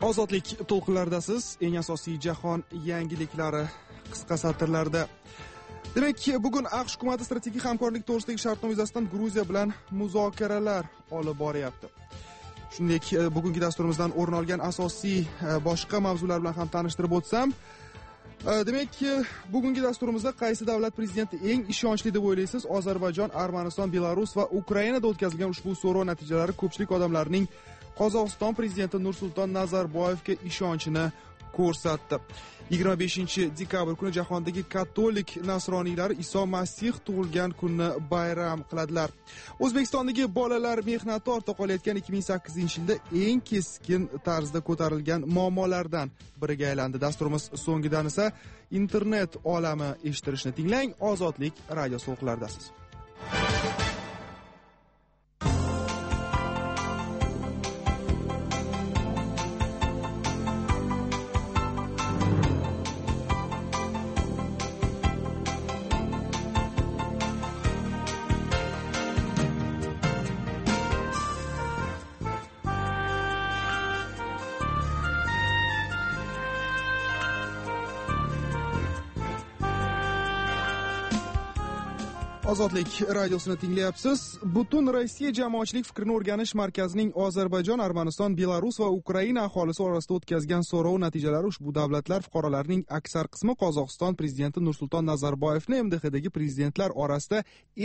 Ozodlik to'lqinlaridasiz. Eng asosiy jahon yangiliklari qisqa satrlarda. Demak, bugun AQSh hukumati strategik hamkorlik to'g'risidagi shartnoma yuzasidan Gruziya bilan muzokaralar olib boryapti. Shuningdek, bugungi dasturimizdan o'rin olgan asosiy boshqa mavzular bilan ham tanishtirib o'tsam, demak, bugungi dasturimizda qaysi davlat prezidenti eng ishonchli deb o'ylaysiz? Ozarbayjon, Armaniston, Belarus va Ukrainada o'tkazilgan ushbu so'rov natijalari ko'pchilik odamlarning Qozog'iston prezidenti Nursulton Nazarboyevga ishonchini ko'rsatdi. yigirma beshinchi dekabr kuni jahondagi katolik nasroniylar Iso Masih tug'ilgan kunni bayram qiladilar. O'zbekistondagi bolalar mehnati ortda qolayotgan ikki ming sakkizinchi yilda eng keskin tarzda ko'tarilgan muammolardan biriga aylandi. Dasturimiz so'ngidan esa internet olami eshittirishni tinglang. Ozodlik radio to'lqinlaridasiz. Ozodlik radiosini tinglayapsiz. Butun Rossiya jamoatchilik fikrini o'rganish markazining Ozarbayjon, Armaniston, Belarus va Ukraina aholisi orasida o'tkazgan so'rov natijalari ushbu davlatlar fuqarolarining aksar qismi Qozog'iston prezidenti Nursulton Nazarboyevni M D Xdagi prezidentlar orasida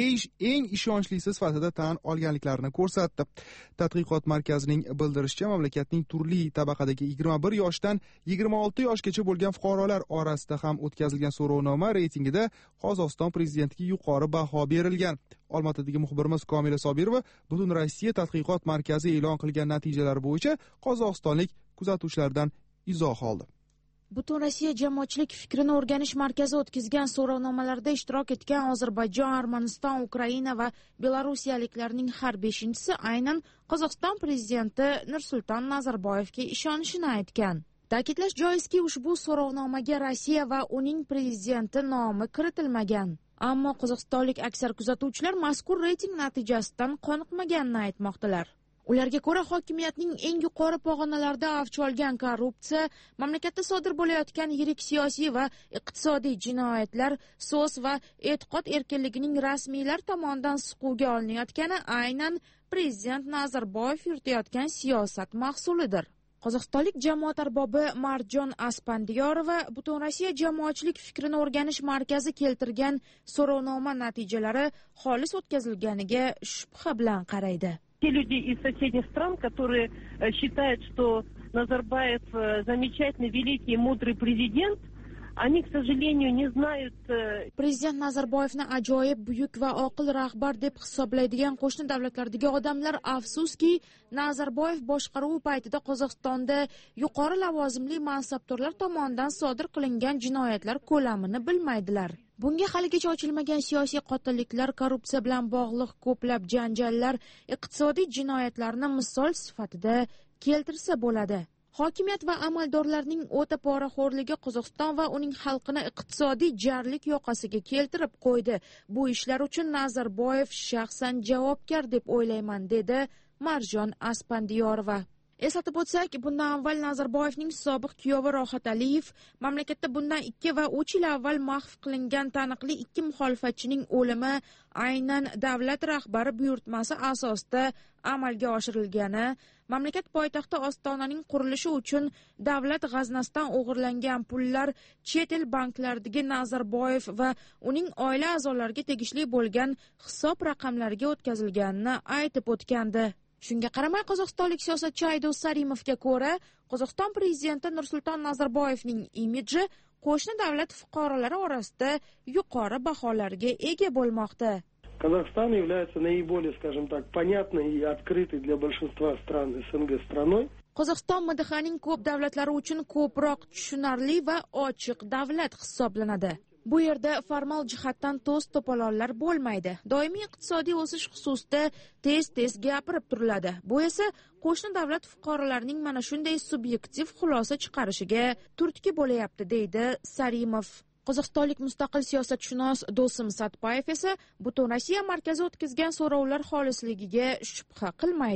eng ishonchli sifatida tan olganliklarini ko'rsatdi. Tadqiqot markazining bildirishicha, mamlakatning turli tabaqadagi yigirma bir yoshdan yigirma olti yoshgacha bo'lgan fuqarolar orasida ham o'tkazilgan so'rovnoma reytingida Qozog'iston prezidentiga yuqori baho berilgan. Olmaotadagi muxbirimiz Komila Sobirova butun Rossiya tadqiqot markazi e'lon qilgan natijalar bo'yicha qozog'istonlik kuzatuvchilardan izoh oldi. Butun Rossiya jamoatchilik fikrini o'rganish markazi o'tkazgan so'rovnomalarda ishtirok etgan Ozarbayjon, Armaniston, Ukraina va Belorusiyaliklarning har beshinchisi aynan Qozog'iston prezidenti Nursulton Nazarboyevga ishonishini aytgan. Ta'kidlash joizki, ushbu so'rovnomaga Rossiya va uning prezidenti nomi kiritilmagan. Ammo qozog'istonlik aksar kuzatuvchilar mazkur reyting natijasidan qoniqmaganini aytmoqdalar. Ularga ko'ra, hokimiyatning eng yuqori pog'onalarida avj olgan korrupsiya, mamlakatda sodir bo'layotgan yirik siyosiy va iqtisodiy jinoyatlar, so'z va e'tiqod erkinligining rasmiylar tomonidan siquvga olinayotgani aynan prezident Nazarboyev yuritayotgan siyosat mahsulidir. Qozog'istonlik jamoat arbobi Marjon Aspandiyorova butun Rossiya jamoatchilik fikrini o'rganish markazi keltirgan so'rovnoma natijalari xolis o'tkazilganiga shubha bilan qaraydi. Те люди из соседних стран, которые считают, что Назарбаев замечательный, великий, мудрый президент, они, к сожалению, не знают... Prezident Nazarboyevni ajoyib, buyuk va oqil rahbar deb hisoblaydigan qo'shni davlatlardagi odamlar afsuski, Nazarboyev boshqaruvi paytida Qozog'istonda yuqori lavozimli mansabdorlar tomonidan sodir qilingan jinoyatlar ko'lamini bilmaydilar. Bunga haligacha ochilmagan siyosiy qotilliklar, korrupsiya bilan bog'liq ko'plab janjallar, iqtisodiy jinoyatlarni misol sifatida keltirsa bo'ladi. Hokimiyat va amaldorlarning o'ta poraxo'rligi Qozog'iston va uning xalqini iqtisodiy jarlik yoqasiga keltirib qo'ydi. Bu ishlar uchun Nazarboyev shaxsan javobgar deb o'ylayman, dedi Marjon Aspandiyorova. Eslatib o'tsak, bundan avval Nazarboyevning sobiq kuyovi Rohat Aliyev mamlakatda bundan ikki va uch yil avval mahv qilingan taniqli ikki muxolifatchining o'limi aynan davlat rahbari buyurtmasi asosida amalga oshirilgani, mamlakat poytaxti Ostonaning qurilishi uchun davlat g'aznasidan o'g'irlangan pullar chet el banklaridagi Nazarboyev va uning oila a'zolariga tegishli bo'lgan hisob raqamlariga o'tkazilganini aytib o'tgandi. Shunga qaramay, qozog'istonlik siyosatchi Aydos Sarimovga ko'ra, Qozog'iston prezidenti Nursulton Nazarboyevning imidji qo'shni davlat fuqarolari orasida yuqori baholarga ega bo'lmoqda. Казахстан является наиболее, скажем так, понятной и открытой для большинства стран СНГ страной. Qozog'iston M D Xning ko'p davlatlari uchun ko'proq tushunarli va ochiq davlat hisoblanadi. Bu yerda formal jihatdan to's to'polonlar bo'lmaydi. Doimiy iqtisodiy o'sish xususida tez-tez gapirib turiladi. Bu esa qo'shni davlat fuqarolarining mana shunday subyektiv xulosa chiqarishiga turtki bo'layapti, deydi Sarimov. Qozog'istonlik mustaqil siyosatshunos Do'sim Satpayev esa butun Rossiya markazi o'tkazgan so'rovlar xolisligiga shubha qilmaydi.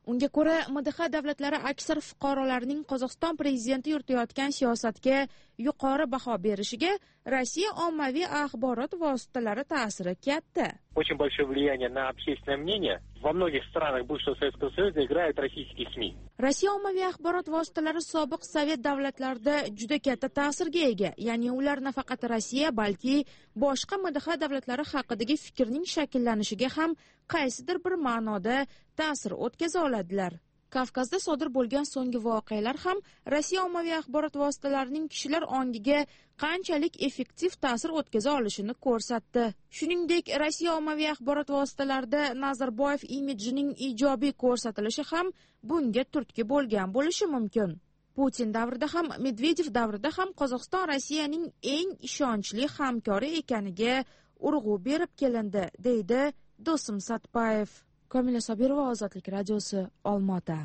Unga ko'ra, M D H davlatlari aksar fuqarolarning Qozog'iston prezidenti yuritayotgan siyosatga yuqori baho berishiga Rossiya ommaviy axborot vositalari ta'siri katta. Очень большое влияние на общественное мнение во многих странах бывшего Советского Союза играют российские СМИ. Rossiya ommaviy axborot vositalari sobiq Sovet davlatlarida juda katta ta'sirga ega. Ya'ni ular nafaqat Rossiya, balki boshqa M D H davlatlari haqidagi fikrning shakllanishiga ham qaysidir bir ma'noda ta'sir o'tkaza oladilar. Kavkazda sodir bo'lgan so'nggi voqealar ham Rossiya ommaviy axborot vositalarining kishilar ongiga qanchalik effektiv ta'sir o'tkaza olishini ko'rsatdi. Shuningdek, Rossiya ommaviy axborot vositalarida Nazarboyev imidjining ijobiy ko'rsatilishi ham bunga turtki bo'lgan bo'lishi mumkin. Putin davrida ham, Medvedev davrida ham Qozog'iston Rossiyaning eng ishonchli hamkori ekaniga urg'u berib kelindi, deydi Do'stim Satpayev. Komila Sobirova, Ozodlik radiosi, Olmaota.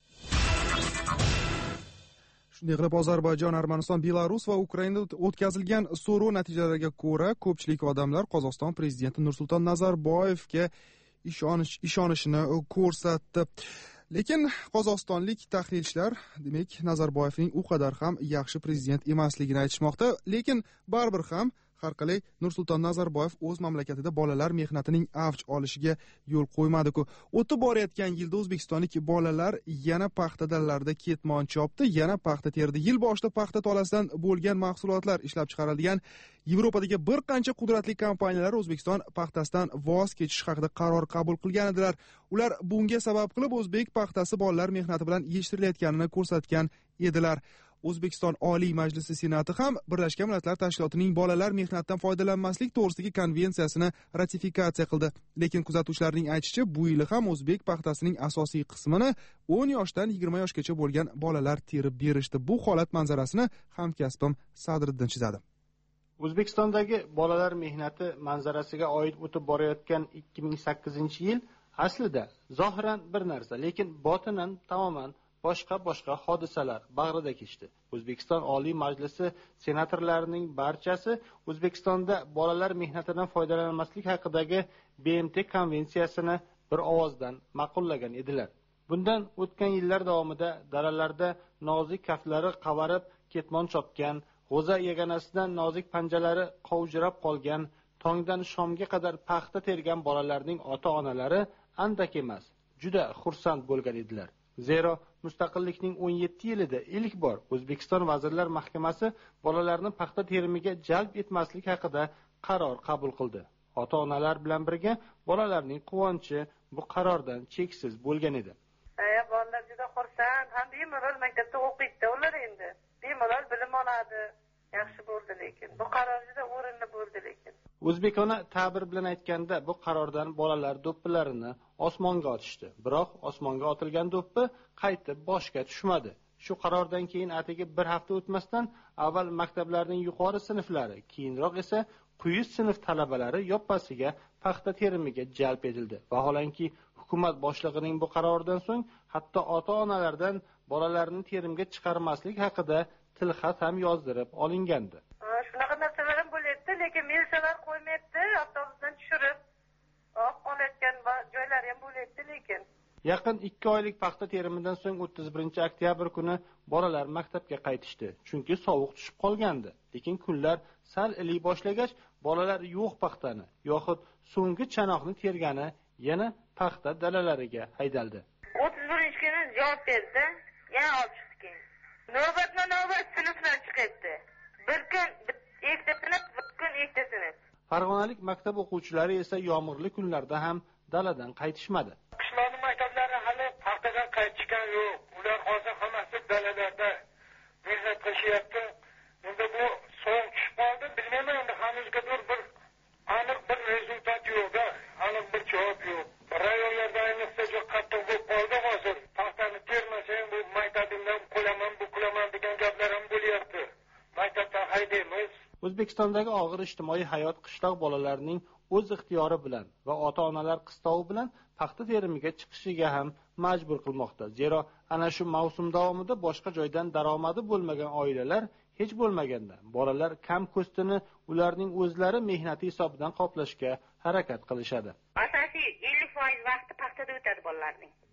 Shunday qilib, Ozarbayjon, Armaniston, Belarus va Ukrainada o'tkazilgan so'rov natijalariga ko'ra, ko'pchilik odamlar Qozog'iston prezidenti Nursulton Nazarboyevga ishonish ishonishini ko'rsatdi. Lekin qozog'istonlik tahlilchilar, demak, Nazarboyevning u qadar ham yaxshi prezident emasligini aytishmoqda, lekin baribir ham har qalay Nursulton Nazarboyev o'z mamlakatida bolalar mehnatining avj olishiga yo'l qo'ymadi-ku. O'tib borayotgan yilda o'zbekistonlik bolalar yana paxta dalalarida ketmon chopdi, yana paxta terdi. Yil boshida paxta tolasidan bo'lgan mahsulotlar ishlab chiqarilgan Yevropadagi bir qancha qudratli kompaniyalar O'zbekiston paxtasidan voz kechish haqida qaror qabul qilgan edilar. Ular bunga sabab qilib o'zbek paxtasi bolalar mehnati bilan yetishtirilayotganini ko'rsatgan edilar. O'zbekiston Oliy Majlisi Senati ham Birlashgan Millatlar Tashkilotining bolalar mehnatidan foydalanmaslik to'g'risidagi konvensiyasini ratifikatsiya qildi. Lekin kuzatuvchilarning aytishicha, bu yil ham o'zbek paxtasining asosiy qismini o'n yoshdan yigirma yoshgacha bo'lgan bolalar terib berishdi. Bu holat manzarasini hamkasbim Sadriddin chizadi. O'zbekistondagi bolalar mehnati manzarasiga oid o'tib borayotgan ikki ming sakkizinchi yil aslida zohiran bir narsa, lekin botinan tamoman boshqa boshqa hodisalar bag'rida kechdi. O'zbekiston Oliy Majlisi senatorlarining barchasi O'zbekistonda bolalar mehnatidan foydalanmaslik haqidagi B M T konvensiyasini bir ovozdan ma'qullagan edilar. Bundan o'tgan yillar davomida daralarda nozik kaftlari qavarib ketmon chopgan, g'o'za yaganasidan nozik panjalari qovjirab qolgan, tongdan shomga qadar paxta tergan bolalarning ota-onalari andak emas, juda xursand bo'lgan edilar. Zero mustaqillikning o'n yetti yilida ilk bor O'zbekiston Vazirlar Mahkamasi bolalarni paxta terimiga jalb etmaslik haqida qaror qabul qildi. Ota-onalar bilan birga bolalarning quvonchi bu qarordan cheksiz bo'lgan edi. Ey, bolalar juda xursand, ham bemalol maktabda o'qiydi ular endi. Bemalol bilim oladi. Yaxshi bo'ldi, lekin bu qaror juda o'rinli bo'ldi lekin. O'zbekona ta'bir bilan aytganda, bu qarordan bolalar do'ppilarini osmonga otishdi. Biroq osmonga otilgan do'ppi qaytib boshga tushmadi. Shu qarordan keyin atigi bir hafta o'tmasdan avval maktablarning yuqori sinflari, keyinroq esa quyi sinf talabalari yoppasiga paxta terimiga jalb etildi. Vaholanki hukumat boshlig'ining bu qaroridan so'ng hatto ota-onalardan bolalarni terimga chiqarmaslik haqida tilxat ham yozdirib olingandi. Shunaqa narsalar ham bo'lyapti, lekin militsiyalar qo'ymayapti, avtobusdan tushirib olib qolayotgan joylar ham bo'lyapti lekin. Yaqin ikki oylik paxta terimidan so'ng o'ttiz birinchi oktyabr kuni bolalar maktabga qaytishdi, chunki sovuq tushib qolgandi. Lekin kunlar sal iliy boshlagach, bolalar yo'q paxtani yoxud so'nggi chanoqni tergani yana paxta dalalariga haydaldi. o'ttiz birinchi kuni javob berdi, yana olib chiqdik. Navbatma-navbat sinflar chiqibdi. Bir kun ikkita sinf, bir kun ikkita sinf. Farg'onalik maktab o'quvchilari esa yomg'irli kunlarda ham daladan qaytishmadi. Qishloqning maktablari hali paxtadan qaytishgan yo'q. Ular hozir hammasi dalalarda mehnat qilishyapti. Endi bu sovuq tushib qoldi, bilmayman, endi hanuzgacha bir aniq bir rezultat yo'q-da, aniq bir javob yo'q. Rayonlarda ayniqsa juda qattiq bo'lib qoldi hozir. Paxtani termasang bu maktabimdan qo'laman, bu qilaman degan gaplar ham bo'lyapti. Maktabdan haydaymiz. O'zbekistondagi og'ir ijtimoiy hayot qishloq bolalarining o'z ixtiyori bilan va ota-onalar qistovi bilan paxta terimiga chiqishiga ham majbur qilmoqda. Zero ana shu mavsum davomida boshqa joydan daromadi bo'lmagan oilalar hech bo'lmaganda bolalar kam ko'stini ularning o'zlari mehnati hisobidan qoplashga harakat qilishadi. Asosiy ellik foiz vaqti paxtada o'tadi bolalarning.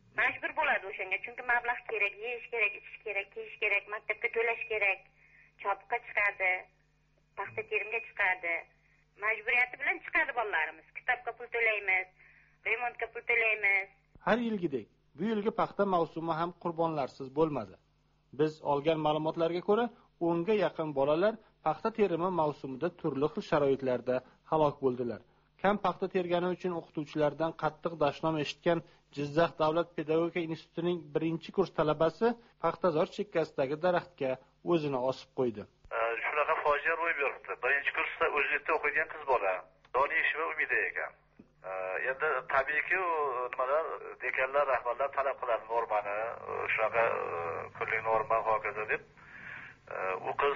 majbur bo'ladi o'shanga, chunki mablag' kerak, yeyish kerak, ichish kerak, kiyish kerak, maktabga to'lash kerak, chopiqqa chiqadi, paxta terimga chiqadi, majburiyati bilan chiqadi bolalarimiz. Kitobga pul to'laymiz, remontga pul to'laymiz. Har yilgidek bu yilgi paxta mavsumi ham qurbonlarsiz bo'lmadi. Biz olgan ma'lumotlarga ko'ra, o'nga yaqin bolalar paxta terimi mavsumida turli xil sharoitlarda halok bo'ldilar. Kam paxta tergani uchun o'qituvchilardan qattiq dashnom eshitgan Jizzax davlat pedagogika institutining birinchi kurs talabasi paxtazor chekkasidagi daraxtga o'zini osib qo'ydi. Shunaqa fojia ro'y berdi. Birinchi kursda o'zlikda o'qigan qiz bola, donish va umida ekan. Endi tabiiyki nimalar dekanlar, rahbarlar talab qiladi normani, shunaqa kunlik norma hokazo deb. U qiz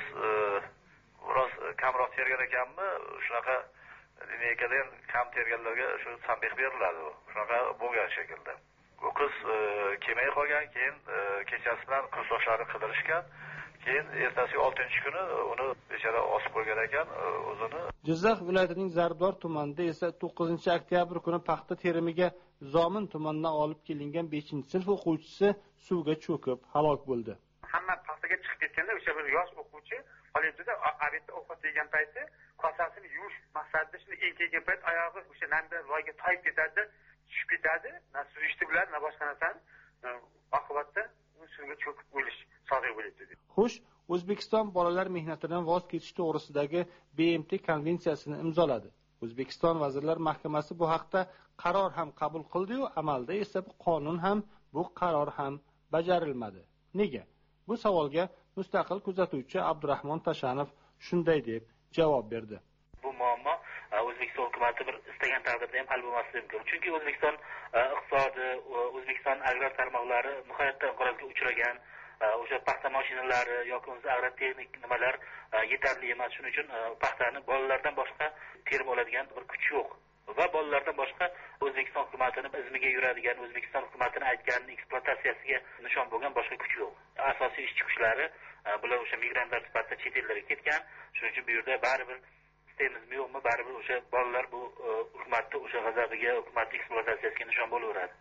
biroz kamroq tergan ekanmi, shunaqa nekadan kam terganlarga shu tanbeh beriladi. Shunaqa bo'lgan shaklda. U qiz kelmay qolgan, keyin kechasi bilan kursdoshlari qidirishgan. Keyin ertasi oltinchi kuni uni bechara osib qo'ygan ekan o'zini. Jizzax viloyatining Zarbdor tumanida esa to'qqizinchi oktyabr kuni paxta terimiga Zomin tumanidan olib kelingan beshinchi sinf o'quvchisi suvga cho'kib halok bo'ldi. Hamma paxtaga chiqib ketganda o'sha bir yosh o'quvchi Xolidda obedda ovqat yegan payti kosasini yuvish maqsadida shuni enkaygan payt oyog'i o'sha namda loyga toyib ketadi, tushib ketadi, na suzishdi bilan, na boshqa narsani oqibatda suvga cho'kib o'lish sodir bo'ladi. Xo'sh, O'zbekiston bolalar mehnatidan voz kechish to'g'risidagi B M T konvensiyasini imzoladi. O'zbekiston Vazirlar Mahkamasi bu haqda qaror ham qabul qildi-yu, amalda esa bu qonun ham, bu qaror ham bajarilmadi. Nega? Bu savolga mustaqil kuzatuvchi Abdurahmon Tashanov shunday deb javob berdi. Bu muammo O'zbekiston hukumati bir istagan taqdirda ham hal bo'lmasligi mumkin. Chunki O'zbekiston iqtisodi, O'zbekiston agrar tarmoqlari nihoyatda inqirozga uchragan, o'sha paxta mashinalari yoki agrotexnik nimalar yetarli emas. Shuning uchun paxtani bolalardan boshqa terib oladigan bir kuch yo'q. Va bolalardan boshqa O'zbekiston hukumatini izmiga yuradigan, O'zbekiston hukumatini aytgan ekspluatatsiyasiga nishon bo'lgan boshqa kuch yo'q. Asosiy ishchi kuchlari bular o'sha migrantlar sifatida chet ellarga ketgan. Shuning uchun bu yerda baribir istamizmi yo'qmi, baribir o'sha bolalar bu hukumatni o'sha g'azabiga, hukumatning ekspluatatsiyasiga nishon bo'laveradi.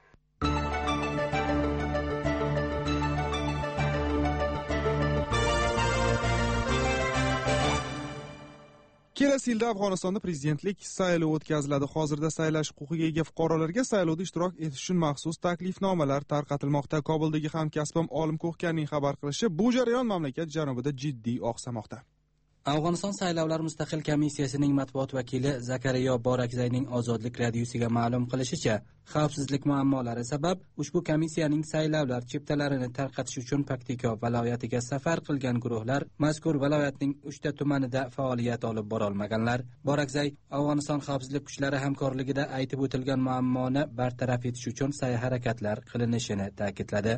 Kelasi yilda Afg'onistonda prezidentlik saylovi o'tkaziladi. Hozirda saylash huquqiga ega fuqarolarga saylovda ishtirok etish uchun maxsus taklifnomalar tarqatilmoqda. Kobuldagi hamkasbim Olim Ko'hkanning xabar qilishicha, bu jarayon mamlakat janubida jiddiy oqsamoqda. Afg'oniston saylovlar mustaqil komissiyasining matbuot vakili Zakariyo Borakzayning Ozodlik radiosiga ma'lum qilishicha, xavfsizlik muammolari sabab ushbu komissiyaning saylovlar chiptalarini tarqatish uchun Paktika viloyatiga safar qilgan guruhlar mazkur viloyatning uchta tumanida faoliyat olib bora olmaganlar. Borakzay Afg'oniston xavfsizlik kuchlari hamkorligida aytib o'tilgan muammoni bartaraf etish uchun sa'y-harakatlar qilinishini ta'kidladi.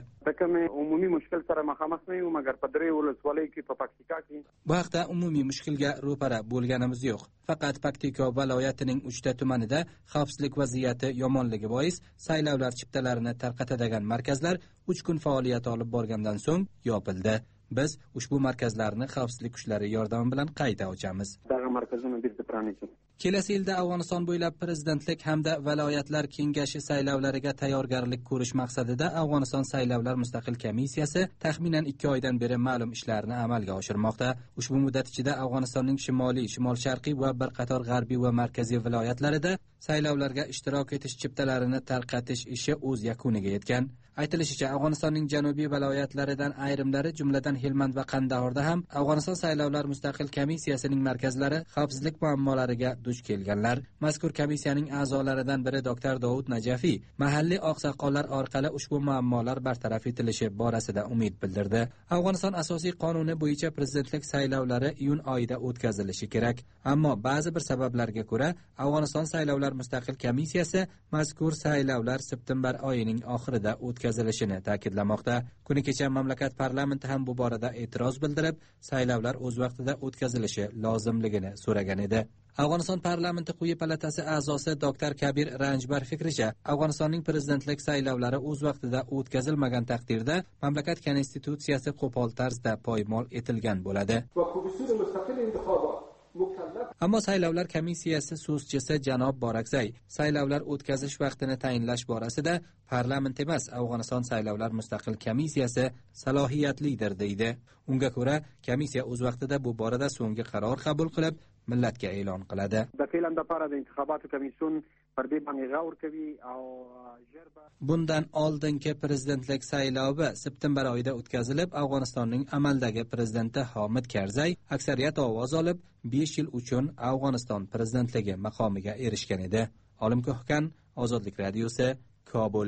Bu haqda umumiy mushkilga ro'para bo'lganimiz yo'q. Faqat Paktika viloyatining uchta tumanida xavfsizlik vaziyati yomonligi bois saylovlar chiptalarini tarqatadigan markazlar uch kun faoliyat olib borgandan so'ng yopildi. Biz ushbu markazlarni xavfsizlik kuchlari yordami bilan qayta ochamiz. Kelasi yilda Afg'oniston bo'ylab prezidentlik hamda viloyatlar kengashi saylovlariga tayyorgarlik ko'rish maqsadida Afg'oniston saylovlar mustaqil komissiyasi taxminan ikki oydan beri ma'lum ishlarni amalga oshirmoqda. Ushbu muddat ichida Afg'onistonning shimoliy, shimol-sharqiy va bir qator g'arbiy va markaziy viloyatlarida saylovlarga ishtirok etish chiptalarini tarqatish ishi o'z yakuniga yetgan. Aytilishicha, Afg'onistonning janubiy viloyatlaridan ayrimlari, jumladan Helmand va Qandahorda ham Afg'oniston saylovlar mustaqil komissiyasining markazlari xavfsizlik muammolariga duch kelganlar. Mazkur komissiyaning a'zolaridan biri doktor Dovud Najafiy mahalliy oqsoqollar orqali ushbu muammolar bartaraf etilishi borasida umid bildirdi. Afg'oniston asosiy qonuni bo'yicha prezidentlik saylovlari iyun oyida o'tkazilishi kerak. Ammo ba'zi bir sabablarga ko'ra Afg'oniston saylovlar mustaqil komissiyasi mazkur saylovlar september oyining oxirida o'tkazilishini ta'kidlamoqda. Kuni kecha mamlakat parlamenti ham bu borada e'tiroz bildirib, saylovlar o'z vaqtida o'tkazilishi lozimligini so'ragan edi. Afg'oniston parlamenti quyi palatasi a'zosi doktor Kabir Ranjbar fikricha, Afg'onistonning prezidentlik saylovlari o'z vaqtida o'tkazilmagan taqdirda mamlakat konstitutsiyasi qo'pol tarzda poymol etilgan bo'ladi. ammo saylovlar komissiyasi so'zchisi janob Borakzay saylovlar o'tkazish vaqtini tayinlash borasida parlament emas, Afg'oniston saylovlar mustaqil komissiyasi salohiyatlidir deydi. Unga ko'ra, komissiya o'z vaqtida bu borada so'nggi qaror qabul qilib, millatga e'lon qiladi. Bundan oldingi prezidentlik saylovi september oyida o'tkazilib, Afg'onistonning amaldagi prezidenti Hamid Karzay aksariyat ovoz olib, besh yil uchun Afg'oniston prezidentligi maqomiga erishgan edi. Olim Ko'hkan, Ozodlik radiosi, Kobul.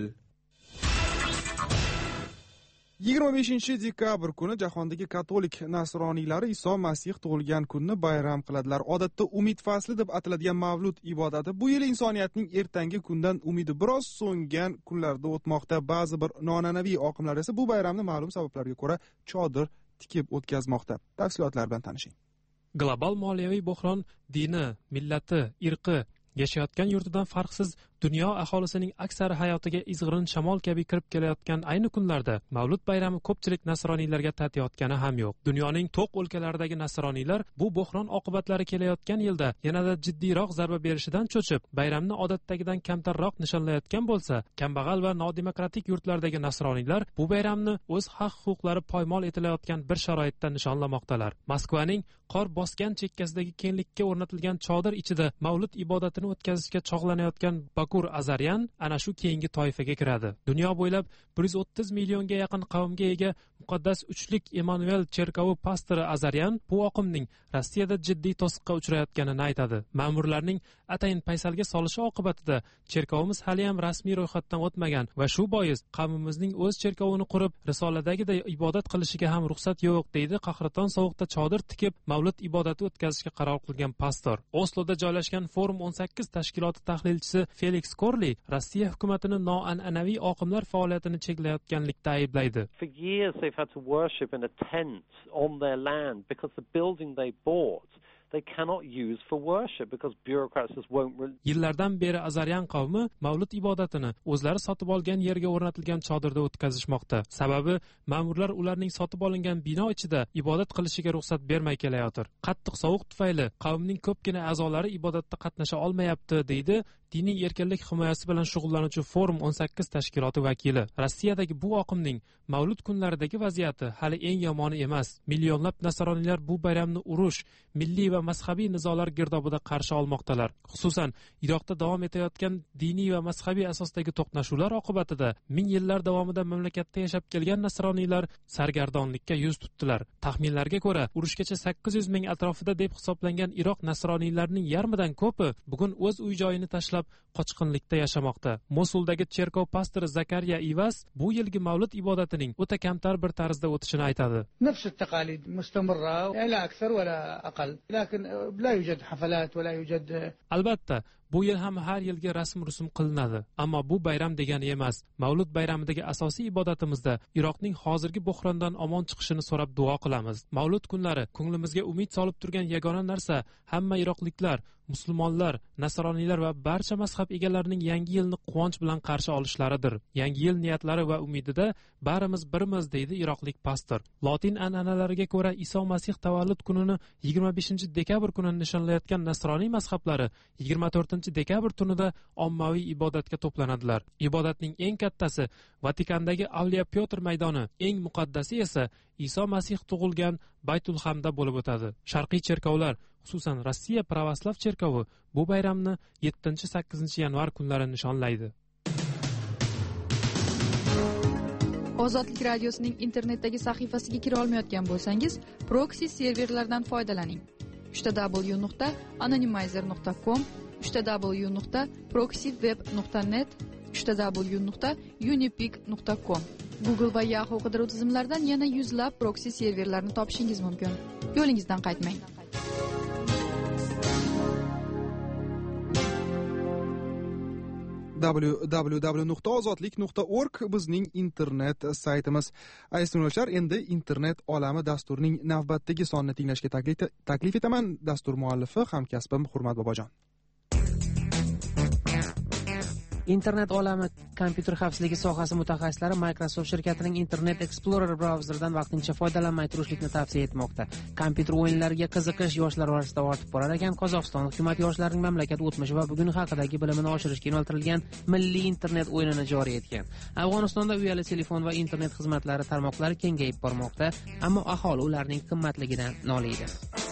yigirma beshinchi dekabr kuni jahondagi katolik nasroniylari Iso Masih tug'ilgan kunni bayram qiladilar. Odatda umid fasli deb ataladigan Mavlud ibodati bu yil insoniyatning ertangi kundan umidi biroz so'ngan kunlarda o'tmoqda. Ba'zi bir noan'anaviy oqimlar esa bu bayramni ma'lum sabablarga ko'ra chodir tikib o'tkazmoqda. Tafsilotlar bilan tanishing. Global moliyaviy bo'hron dini, millati, irqi, yashayotgan yurtidan farqsiz dunyo aholisining aksari hayotiga izg'irin shamol kabi kirib kelayotgan ayni kunlarda Mavlud bayrami ko'pchilik nasroniylarga tatiyotgani ham yo'q. Dunyoning to'q o'lkalaridagi nasroniylar bu bo'hron oqibatlari kelayotgan yilda yanada jiddiyroq zarba berishidan cho'chib, bayramni odatdagidan kamtarroq nishonlayotgan bo'lsa, kambag'al va nodemokratik yurtlardagi nasroniylar bu bayramni o'z haq-huquqlari poymol etilayotgan bir sharoitda nishonlamoqdalar. Moskvaning qor bosgan chekkasidagi kenglikka o'rnatilgan chodir ichida Mavlud ibodatini o'tkazishga chog'lanayotgan Bakur Azaryan ana shu keyingi toifaga kiradi. Dunyo bo'ylab bir yuz o'ttiz millionga yaqin qavmga ega muqaddas uchlik Emanuel cherkovi pastori Azaryan bu oqimning Rossiyada jiddiy to'siqqa uchrayotganini aytadi. Ma'murlarning atayin paysalga solishi oqibatida cherkovimiz hali ham rasmiy ro'yxatdan o'tmagan va shu bois qavmimizning o'z cherkovini qurib, risoladagiday ibodat qilishiga ham ruxsat yo'q, deydi qahraton sovuqda chodir tikib Mavlud ibodati o'tkazishga qaror qilgan pastor. Osloda joylashgan Forum o'n sakkiz tashkiloti tahlilchisi Felix Korli Rossiya hukumatini noan'anaviy oqimlar faoliyatini cheklayotganlikda ayblaydi. For years they've had to worship in a tent on their land because the building they bought they cannot use for worship because bureaucrats just won't. Yillardan beri Azaryan qavmi Mavlud ibodatini o'zlari sotib olgan yerga o'rnatilgan chodirda o'tkazishmoqda. Sababi ma'murlar ularning sotib olingan bino ichida ibodat qilishiga ruxsat bermay kelayotir. Qattiq sovuq tufayli qavmning ko'pgina a'zolari ibodatda qatnasha olmayapti, deydi diniy erkinlik himoyasi bilan shug'ullanuvchi Forum o'n sakkiz tashkiloti vakili. Rossiyadagi bu oqimning Mavlud kunlaridagi vaziyati hali eng yomoni emas. Millionlab nasroniylar bu bayramni urush, milliy va mazhabiy nizolar girdobida qarshi olmoqdalar. Xususan, Iroqda davom etayotgan diniy va mazhabiy asosdagi to'qnashuvlar oqibatida ming yillar davomida mamlakatda yashab kelgan nasroniylar sargardonlikka yuz tutdilar. Taxminlarga ko'ra, urushgacha sakkiz yuz ming atrofida deb hisoblangan Iroq nasroniylarining yarmidan ko'pi bugun o'z uy-joyini tashlab qochqinlikda yashamoqda. Mosuldagi cherkov pastori Zakariya Ivas bu yilgi Mavlud ibodatining o'ta kamtar bir tarzda o'tishini aytadi. نفس التقاليد مستمرة لا أكثر ولا أقل لكن لا يوجد حفلات ولا يوجد. Albatta, bu yil ham har yilgi rasm rusum qilinadi, ammo bu bayram degani emas. Mavlud bayramidagi asosiy ibodatimizda Iroqning hozirgi bo'hrondan omon chiqishini so'rab duo qilamiz. Mavlud kunlari ko'nglimizga umid solib turgan yagona narsa hamma iroqliklar, musulmonlar, nasroniylar va barcha mazhab egalarining yangi yilni quvonch bilan qarshi olishlaridir. Yangi yil niyatlari va umidida barimiz birimiz, deydi iroqlik pastor. Lotin an'analariga ko'ra Iso Masih tavallud kunini yigirma beshinchi dekabr kunini nishonlayotgan nasroniy mazhablari yigirma to'rtinchi dekabr tunida ommaviy ibodatga to'planadilar. Ibodatning eng kattasi Vatikandagi Avliya Pyotr maydoni, eng muqaddasi esa Iso Masih tug'ilgan Baytul Hamda bo'lib o'tadi. Sharqiy cherkovlar, xususan Rossiya pravoslav cherkovi bu bayramni yettinchi sakkizinchi yanvar kunlari nishonlaydi. Ozodlik radiosining internetdagi sahifasiga kira olmayotgan bo'lsangiz, proxy serverlardan foydalaning. uch w nuqta anonymizer nuqta com, uch w nuqta proxyweb nuqta net, uch w nuqta unipic nuqta com. Google va Yahoo qidiruv tizimlaridan yana yuzlab proxy serverlarni topishingiz mumkin. Yo'lingizdan qaytmang. w w w nuqta ozodlik nuqta org bizning internet saytimiz. Aziz tinglovchilar, endi internet olami dasturining navbatdagi sonini tinglashga taklif etaman. Dastur muallifi hamkasbim Hurmat Bobojon. Internet olami kompyuter xavfsizligi sohasi mutaxassislari Microsoft shirkatining Internet Explorer brauzeridan vaqtincha foydalanmay turishlikni tavsiya etmoqda. Kompyuter o'yinlariga qiziqish yoshlar orasida ortib borar ekan. Qozog'iston hukumati yoshlarning mamlakat o'tmishi va buguni haqidagi bilimini oshirishga yo'naltirilgan milliy internet o'yinini joriy etgan. Afg'onistonda uyali telefon va internet xizmatlari tarmoqlari kengayib bormoqda, ammo aholi ularning qimmatligidan noliydi.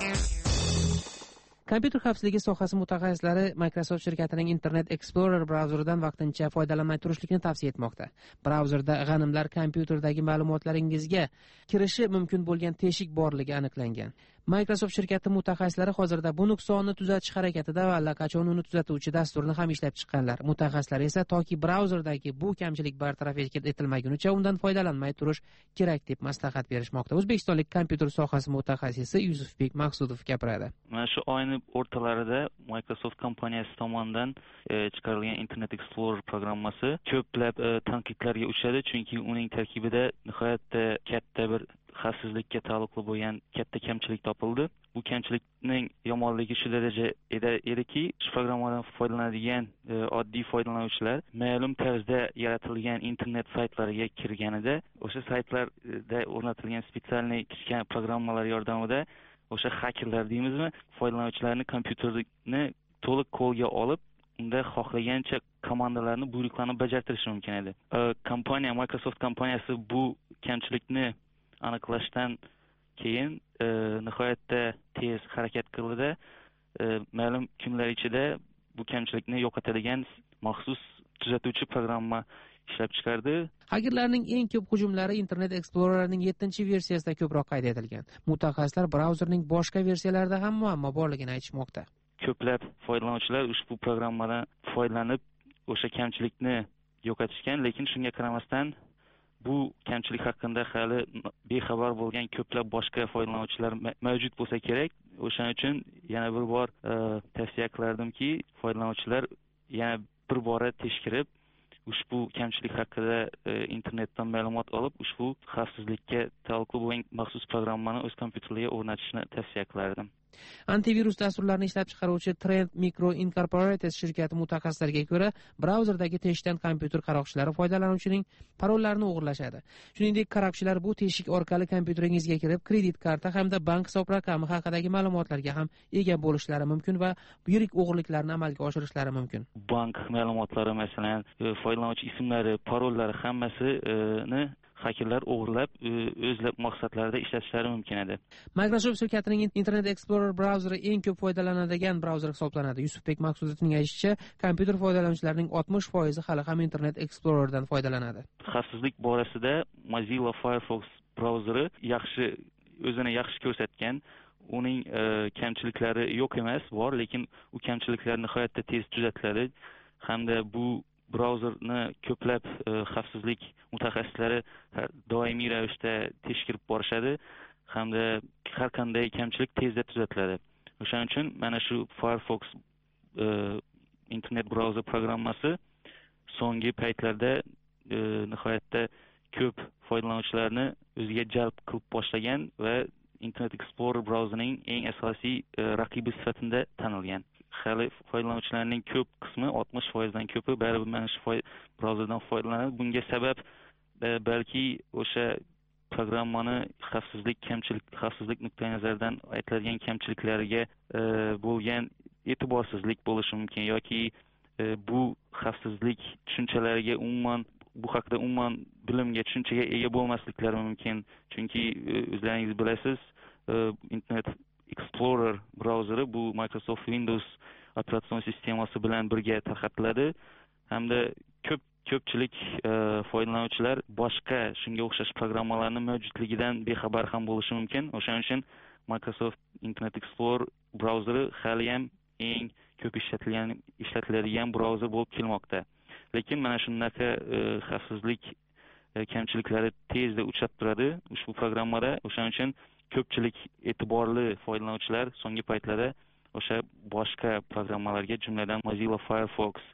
Kompyuter xavfsizligi sohasi mutaxassislari Microsoft shirkatining Internet Explorer brauzeridan vaqtincha foydalanmay turishlikni tavsiya etmoqda. Brauzerda g'animlar kompyuterdagi ma'lumotlaringizga kirishi mumkin bo'lgan teshik borligi aniqlangan. Microsoft shirkati mutaxassislari hozirda bu nuqsonni tuzatish harakatida va allaqachon uni tuzatuvchi dasturni ham ishlab chiqqanlar. Mutaxassislar esa toki brauzerdagi bu kamchilik bartaraf etilmagunicha undan foydalanmay turish kerak deb maslahat berishmoqda. O'zbekistonlik kompyuter sohasi mutaxassisi Yusufbek Maqsudov gapiradi. Mana shu oyning o'rtalarida Microsoft kompaniyasi tomonidan e, chiqarilgan Internet Explorer programmasi ko'plab e, tanqidlarga uchradi, chunki uning tarkibida nihoyatda katta bir xavfsizlikka taalluqli bo'lgan katta kamchilik topildi. Bu kamchilikning yomonligi shu daraja ediki, shu programmadan foydalanadigan e, oddiy foydalanuvchilar ma'lum tarzda yaratilgan internet saytlariga kirganida, o'sha saytlarda o'rnatilgan spetsialniy kichkina programmalar yordamida o'sha hakerlar deymizmi, foydalanuvchilarning kompyuterini to'liq qo'lga olib, unda xohlagancha komandalarni, buyruqlarni bajartirishi mumkin edi. E, kompaniya Microsoft kompaniyasi bu kamchilikni aniqlashdan keyin e, nihoyatda tez harakat qildi. E, ma'lum kunlar ichida bu kamchilikni yo'qotadigan maxsus tuzatuvchi programma ishlab chiqardi. Hakerlarning eng ko'p hujumlari Internet Explorerning yettinchi versiyasida ko'proq qayd etilgan. Mutaxassislar brauzerning boshqa versiyalarida ham muammo borligini aytishmoqda. Ko'plab foydalanuvchilar ushbu programmadan foydalanib o'sha kamchilikni yo'qotishgan, lekin shunga qaramasdan bu kamchilik haqida hali bexabar bo'lgan ko'plab boshqa foydalanuvchilar mavjud bo'lsa kerak. O'shaning uchun yana bir bor e, tavsiya qilardimki, foydalanuvchilar yana bir bora tekshirib, ushbu kamchilik haqida e, internetdan ma'lumot olib, ushbu xavfsizlikka taalluqli bo'lgan maxsus programmani o'z kompyuterlariga o'rnatishni tavsiya qilardim. Antivirus dasturlarini ishlab chiqaruvchi Trend Micro Incorporated shirkati mutaxassislariga ko'ra, brauzerdagi teshikdan kompyuter qaroqchilari foydalanuvchining parollarini o'g'irlashadi. Shuningdek, qaroqchilar bu teshik orqali kompyuteringizga kirib, kredit karta hamda bank hisob raqami haqidagi ma'lumotlarga ham ega bo'lishlari mumkin va yirik o'g'irliklarni amalga oshirishlari mumkin. Bank ma'lumotlari, masalan, foydalanuvchi ismlari, parollari hammasini hakerlar o'g'irlab, o'zlab maqsadlarida ishlatishlari mumkin edi. Microsoft shirkatining Internet Explorer brauzeri eng ko'p foydalanadigan brauzer hisoblanadi. Yusufbek Maqsudovning aytishicha, kompyuter foydalanuvchilarining oltmish foizi hali ham Internet Explorerdan foydalanadi. Xavfsizlik borasida Mozilla Firefox brauzeri yaxshi o'zini yaxshi ko'rsatgan. Uning e, kamchiliklari yo'q emas, bor, lekin u kamchiliklar nihoyatda tez tuzatiladi hamda bu brauzerni ko'plab e, xavfsizlik mutaxassislari doimiy ravishda tekshirib borishadi hamda har qanday kamchilik tezda tuzatiladi. O'shaning uchun mana shu Firefox e, internet brauzer programmasi so'nggi paytlarda e, nihoyatda ko'p foydalanuvchilarni o'ziga jalb qilib boshlagan va Internet Explorer brauzerining eng asosiy e, raqibi sifatida tanilgan. Hali foydalanuvchilarning ko'p qismi, oltmish foizdan ko'pi baribir mana shu brauzerdan foydalanadi. Bunga sabab e, balki o'sha programmani xavfsizlik kamchilik xavfsizlik nuqtai nazaridan aytiladigan kamchiliklariga e, bo'lgan e'tiborsizlik bo'lishi mumkin yoki e, bu xavfsizlik tushunchalariga umuman bu haqida umuman bilimga, tushunchaga ega bo'lmasliklari mumkin. Chunki e, o'zlaringiz bilasiz, e, Internet Explorer brauzeri bu Microsoft Windows operatsion sistemasi bilan birga tarqatiladi hamda ko'p ko'pchilik e, foydalanuvchilar boshqa shunga o'xshash programmalarning mavjudligidan bexabar ham bo'lishi mumkin. O'shaning uchun Microsoft Internet Explorer brauzeri hali ham eng ko'p ishlatilgan ishlatiladigan brauzer bo'lib kelmoqda. Lekin mana shunaqa e, xavfsizlik e, kamchiliklari tezda uchrab turadi ushbu programmada. O'shaning uchun ko'pchilik e'tiborli foydalanuvchilar so'nggi paytlarda o'sha boshqa programmalarga, jumladan Mozilla Firefox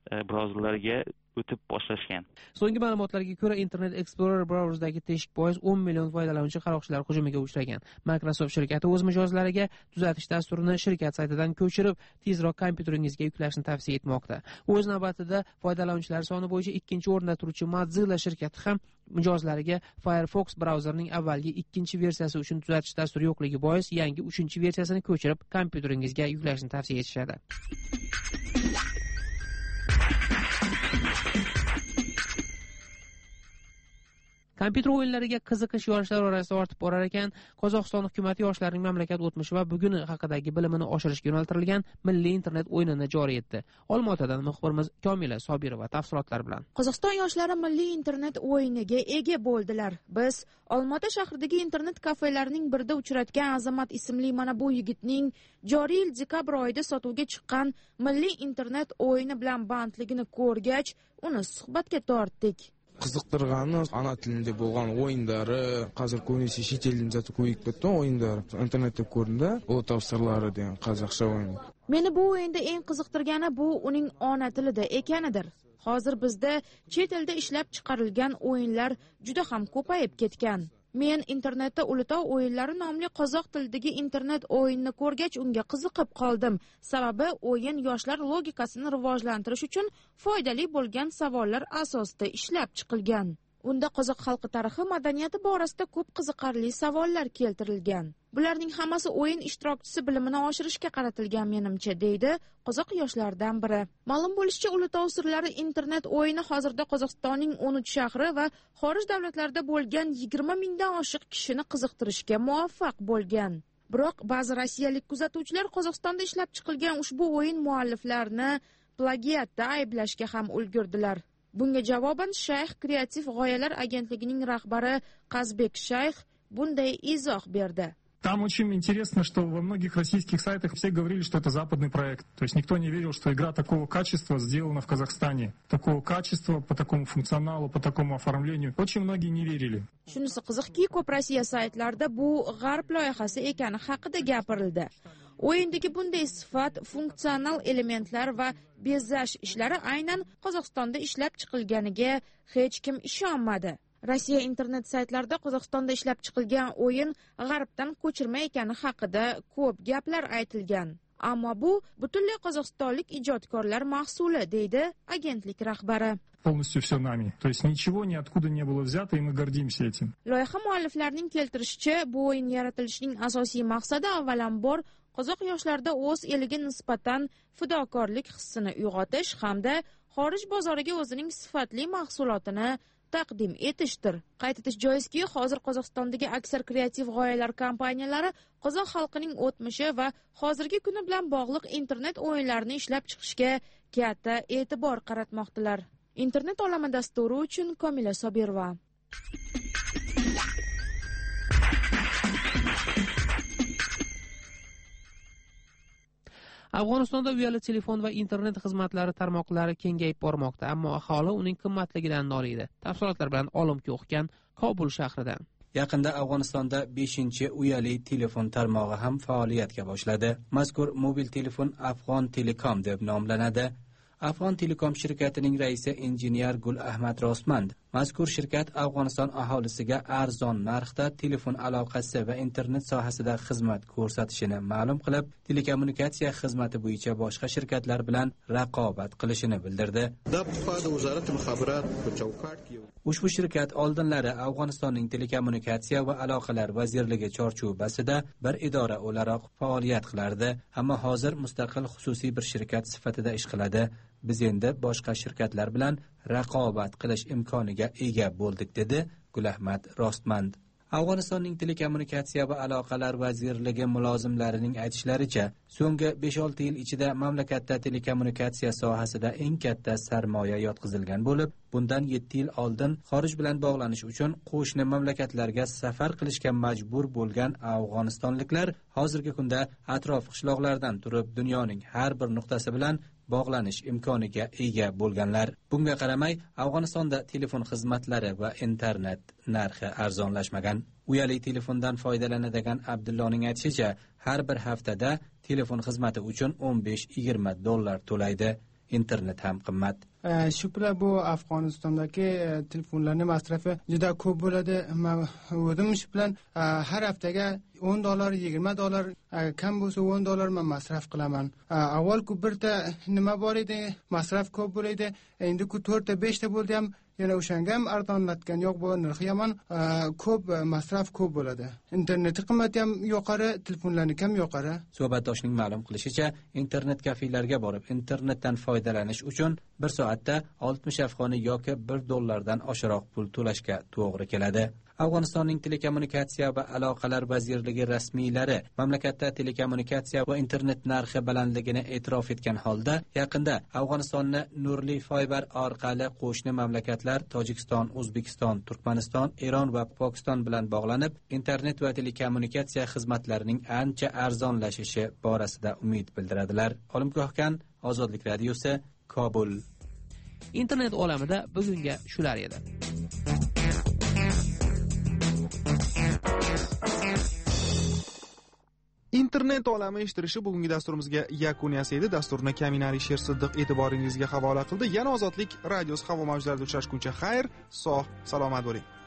brauzerlarga o'tib boshlashgan. So'nggi ma'lumotlarga ko'ra, Internet Explorer brauzeridagi teshik bois o'n million foydalanuvchi qaroqchilar hujumiga uchragan. Microsoft shirkati o'z mijozlariga tuzatish dasturini shirkat saytidan ko'chirib, tezroq kompyuteringizga yuklashni tavsiya etmoqda. O'z navbatida, foydalanuvchilar soni bo'yicha ikkinchi o'rinda turuvchi Mozilla shirkati ham mijozlariga Firefox brauzerining avvalgi ikkinchi versiyasi uchun tuzatish dasturi yo'qligi bois yangi uchinchi versiyasini ko'chirib, kompyuteringizga yuklashni tavsiya etishadi. Kompyuter o'yinlariga qiziqish yoshlar orasida ortib borar ekan, Qozog'iston hukumati yoshlarning mamlakat o'tmishi va buguni haqidagi bilimini oshirishga yo'naltirilgan milliy internet o'yinini joriy etdi. Olmaotadan muxbirimiz Komila Sobirova tafsilotlar bilan. Qozog'iston yoshlari milliy internet o'yiniga ega bo'ldilar. Biz Olmaota shahridagi internet kafelarning birida uchratgan Azamat ismli mana bu yigitning joriy yil dekabr oyida sotuvga chiqqan milliy internet o'yini bilan bandligini ko'rgach, uni suhbatga tortdik. Qiziqtirgani ana tilida bo'lgan o'yinlari, hozir ko'nisi chet eldan zati qo'yib ketdi o'yinlar. Internetda ko'rindi, o tavsirlari degan qozoqcha o'yin. Meni bu o'yinda eng qiziqtirgani bu uning ona tilida ekanidir. Hozir bizda chet elda ishlab chiqarilgan o'yinlar juda ham ko'payib ketgan. Men internetda Ulutov o'yinlari nomli qozoq tilidagi internet o'yinni ko'rgach unga qiziqib qoldim. Sababi o'yin yoshlar logikasini rivojlantirish uchun foydali bo'lgan savollar asosida ishlab chiqilgan. Unda qozoq xalqi tarixi, madaniyati borasida ko'p qiziqarli savollar keltirilgan. Bularning hammasi o'yin ishtirokchisi bilimini oshirishga qaratilgan menimcha, deydi qozoq yoshlaridan biri. Ma'lum bo'lishicha, Ulutov sirlari internet o'yini hozirda Qozog'istonning o'n uch shahri va xorij davlatlarida bo'lgan yigirma mingdan oshiq kishini qiziqtirishga muvaffaq bo'lgan. Biroq ba'zi rossiyalik kuzatuvchilar Qozog'istonda ishlab chiqilgan ushbu o'yin mualliflarini plagiatda ayblashga ham ulgurdilar. Bunga javoban Shayx kreativ g'oyalar agentligining rahbari Qazbek Shayx bunday izoh berdi. Там очень интересно, что во многих российских сайтах все говорили, что это западный проект. То есть никто не верил, что игра такого качества сделана в Казахстане. Такого качества, по такому функционалу, по такому оформлению. Очень многие не верили. Shunisi qiziqki, ko'p Rossiya saytlarida bu g'arb loyihasi ekani haqida gapirildi. O'yindagi bunday sifat, funksional elementlar va bezash ishlari aynan Qozog'istonda ishlab chiqilganiga hech kim ishonmadi. Rossiya internet saytlarida Qozog'istonda ishlab chiqilgan o'yin g'arbdan ko'chirma ekani haqida ko'p gaplar aytilgan. Ammo bu butunlay qozog'istonlik ijodkorlar mahsuli, deydi agentlik rahbari. Полностью все нами. То есть ничего ниоткуда не было взято, и мы гордимся этим. Loyiha mualliflarining keltirishicha, bu o'yin yaratilishining asosiy maqsadi avvalambor qozoq yoshlarida o'z eliga nisbatan fidokorlik hissini uyg'otish hamda xorij bozoriga o'zining sifatli mahsulotini taqdim etishdir. Qayd etish joizki, hozir Qozog'istondagi aksar kreativ g'oyalar kompaniyalari qozoq xalqining o'tmishi va hozirgi kuni bilan bog'liq internet o'yinlarini ishlab chiqishga katta e'tibor qaratmoqdalar. Internet olami dasturi uchun Komila Sobirova. Afg'onistonda uyali telefon va internet xizmatlari tarmoqlari kengayib bormoqda, ammo aholi uning qimmatligidan noliydi. Tafsilotlar bilan Olimga o'qigan Kobul shahridan. Yaqinda Afg'onistonda beshinchi uyali telefon tarmog'i ham faoliyatga boshladi. Mazkur mobil telefon Afg'on Telekom deb nomlanadi. Afg'on Telekom shirkatining raisi injener Gul Ahmad Rosmand mazkur shirkat Afg'oniston aholisiga arzon narxda telefon aloqasi va internet sohasida xizmat ko'rsatishini ma'lum qilib, telekommunikatsiya xizmati bo'yicha boshqa shirkatlar bilan raqobat qilishini bildirdi. Ushbu shirkat oldinlari Afg'onistonning telekommunikatsiya va aloqalar vazirligi chorchubasida bir idora o'laroq faoliyat qilardi, ammo hozir mustaqil xususiy bir shirkat sifatida ish qiladi. Biz endi boshqa shirkatlar bilan raqobat qilish imkoniga ega bo'ldik, dedi Gulahmad Rostmand. Afg'onistonning telekommunikatsiya va aloqalar vazirligi mulozimlarining aytishlaricha, so'nggi besh olti yil ichida mamlakatda telekommunikatsiya sohasida eng katta sarmoya yotqizilgan bo'lib, bundan yetti yil oldin xorij bilan bog'lanish uchun qo'shni mamlakatlarga safar qilishga majbur bo'lgan afg'onistonliklar hozirgi kunda atrof qishloqlardan turib dunyoning har bir nuqtasi bilan bog'lanish imkoniga ega bo'lganlar. Bunga qaramay, Afg'onistonda telefon xizmatlari va internet narxi arzonlashmagan. Uyali telefondan foydalanadigan Abdullohning aytishicha, har bir haftada telefon xizmati uchun o'n besh yigirma dollar to'laydi. internet ham qimmat. shu bilan bu Afg'onistondagi telefonlarning masrafi juda ko'p bo'ladi. Men o'zim shu bilan har haftaga o'n dollar, yigirma dollar, kam bo'lsa o'n dollar men masraf qilaman. Avval ku birta nima bor edi, masraf ko'p bo'ladi. Endi ku to'rtta, beshta bo'ldi ham yana o'shanga ham arzonlatgan yo'q, bu narxi ham ko'p, masraf ko'p bo'ladi. Internet qiymati ham yuqori, telefonlarniki ham yuqori. Suhbatdoshning ma'lum qilishicha, internet kafelarga borib internetdan foydalanish uchun bir soatda oltmish afg'oniy yoki bir dollardan oshiqroq pul to'lashga to'g'ri keladi. Afg'onistonning telekommunikatsiya va aloqalar vazirligi rasmiylari mamlakatda telekommunikatsiya va internet narxi balandligini e'tirof etgan holda, yaqinda Afg'onistonni nurli faybar orqali qo'shni mamlakatlar Tojikiston, O'zbekiston, Turkmaniston, Eron va Pokiston bilan bog'lanib, internet va telekommunikatsiya xizmatlarining ancha arzonlashishi borasida umid bildiradilar. Olimgohkan, Ozodlik radiosi, Kobul. Internet olamida bugunga shular edi. Internet olami eshittirishi bugungi dasturimizga yakun yasaydi. Dasturni Kaminari Sher Siddiq e'tiboringizga havola qildi. Yana Ozodlik radiosi havo mavjlarida uchrashguncha xayr, sog', salomat bo'ling.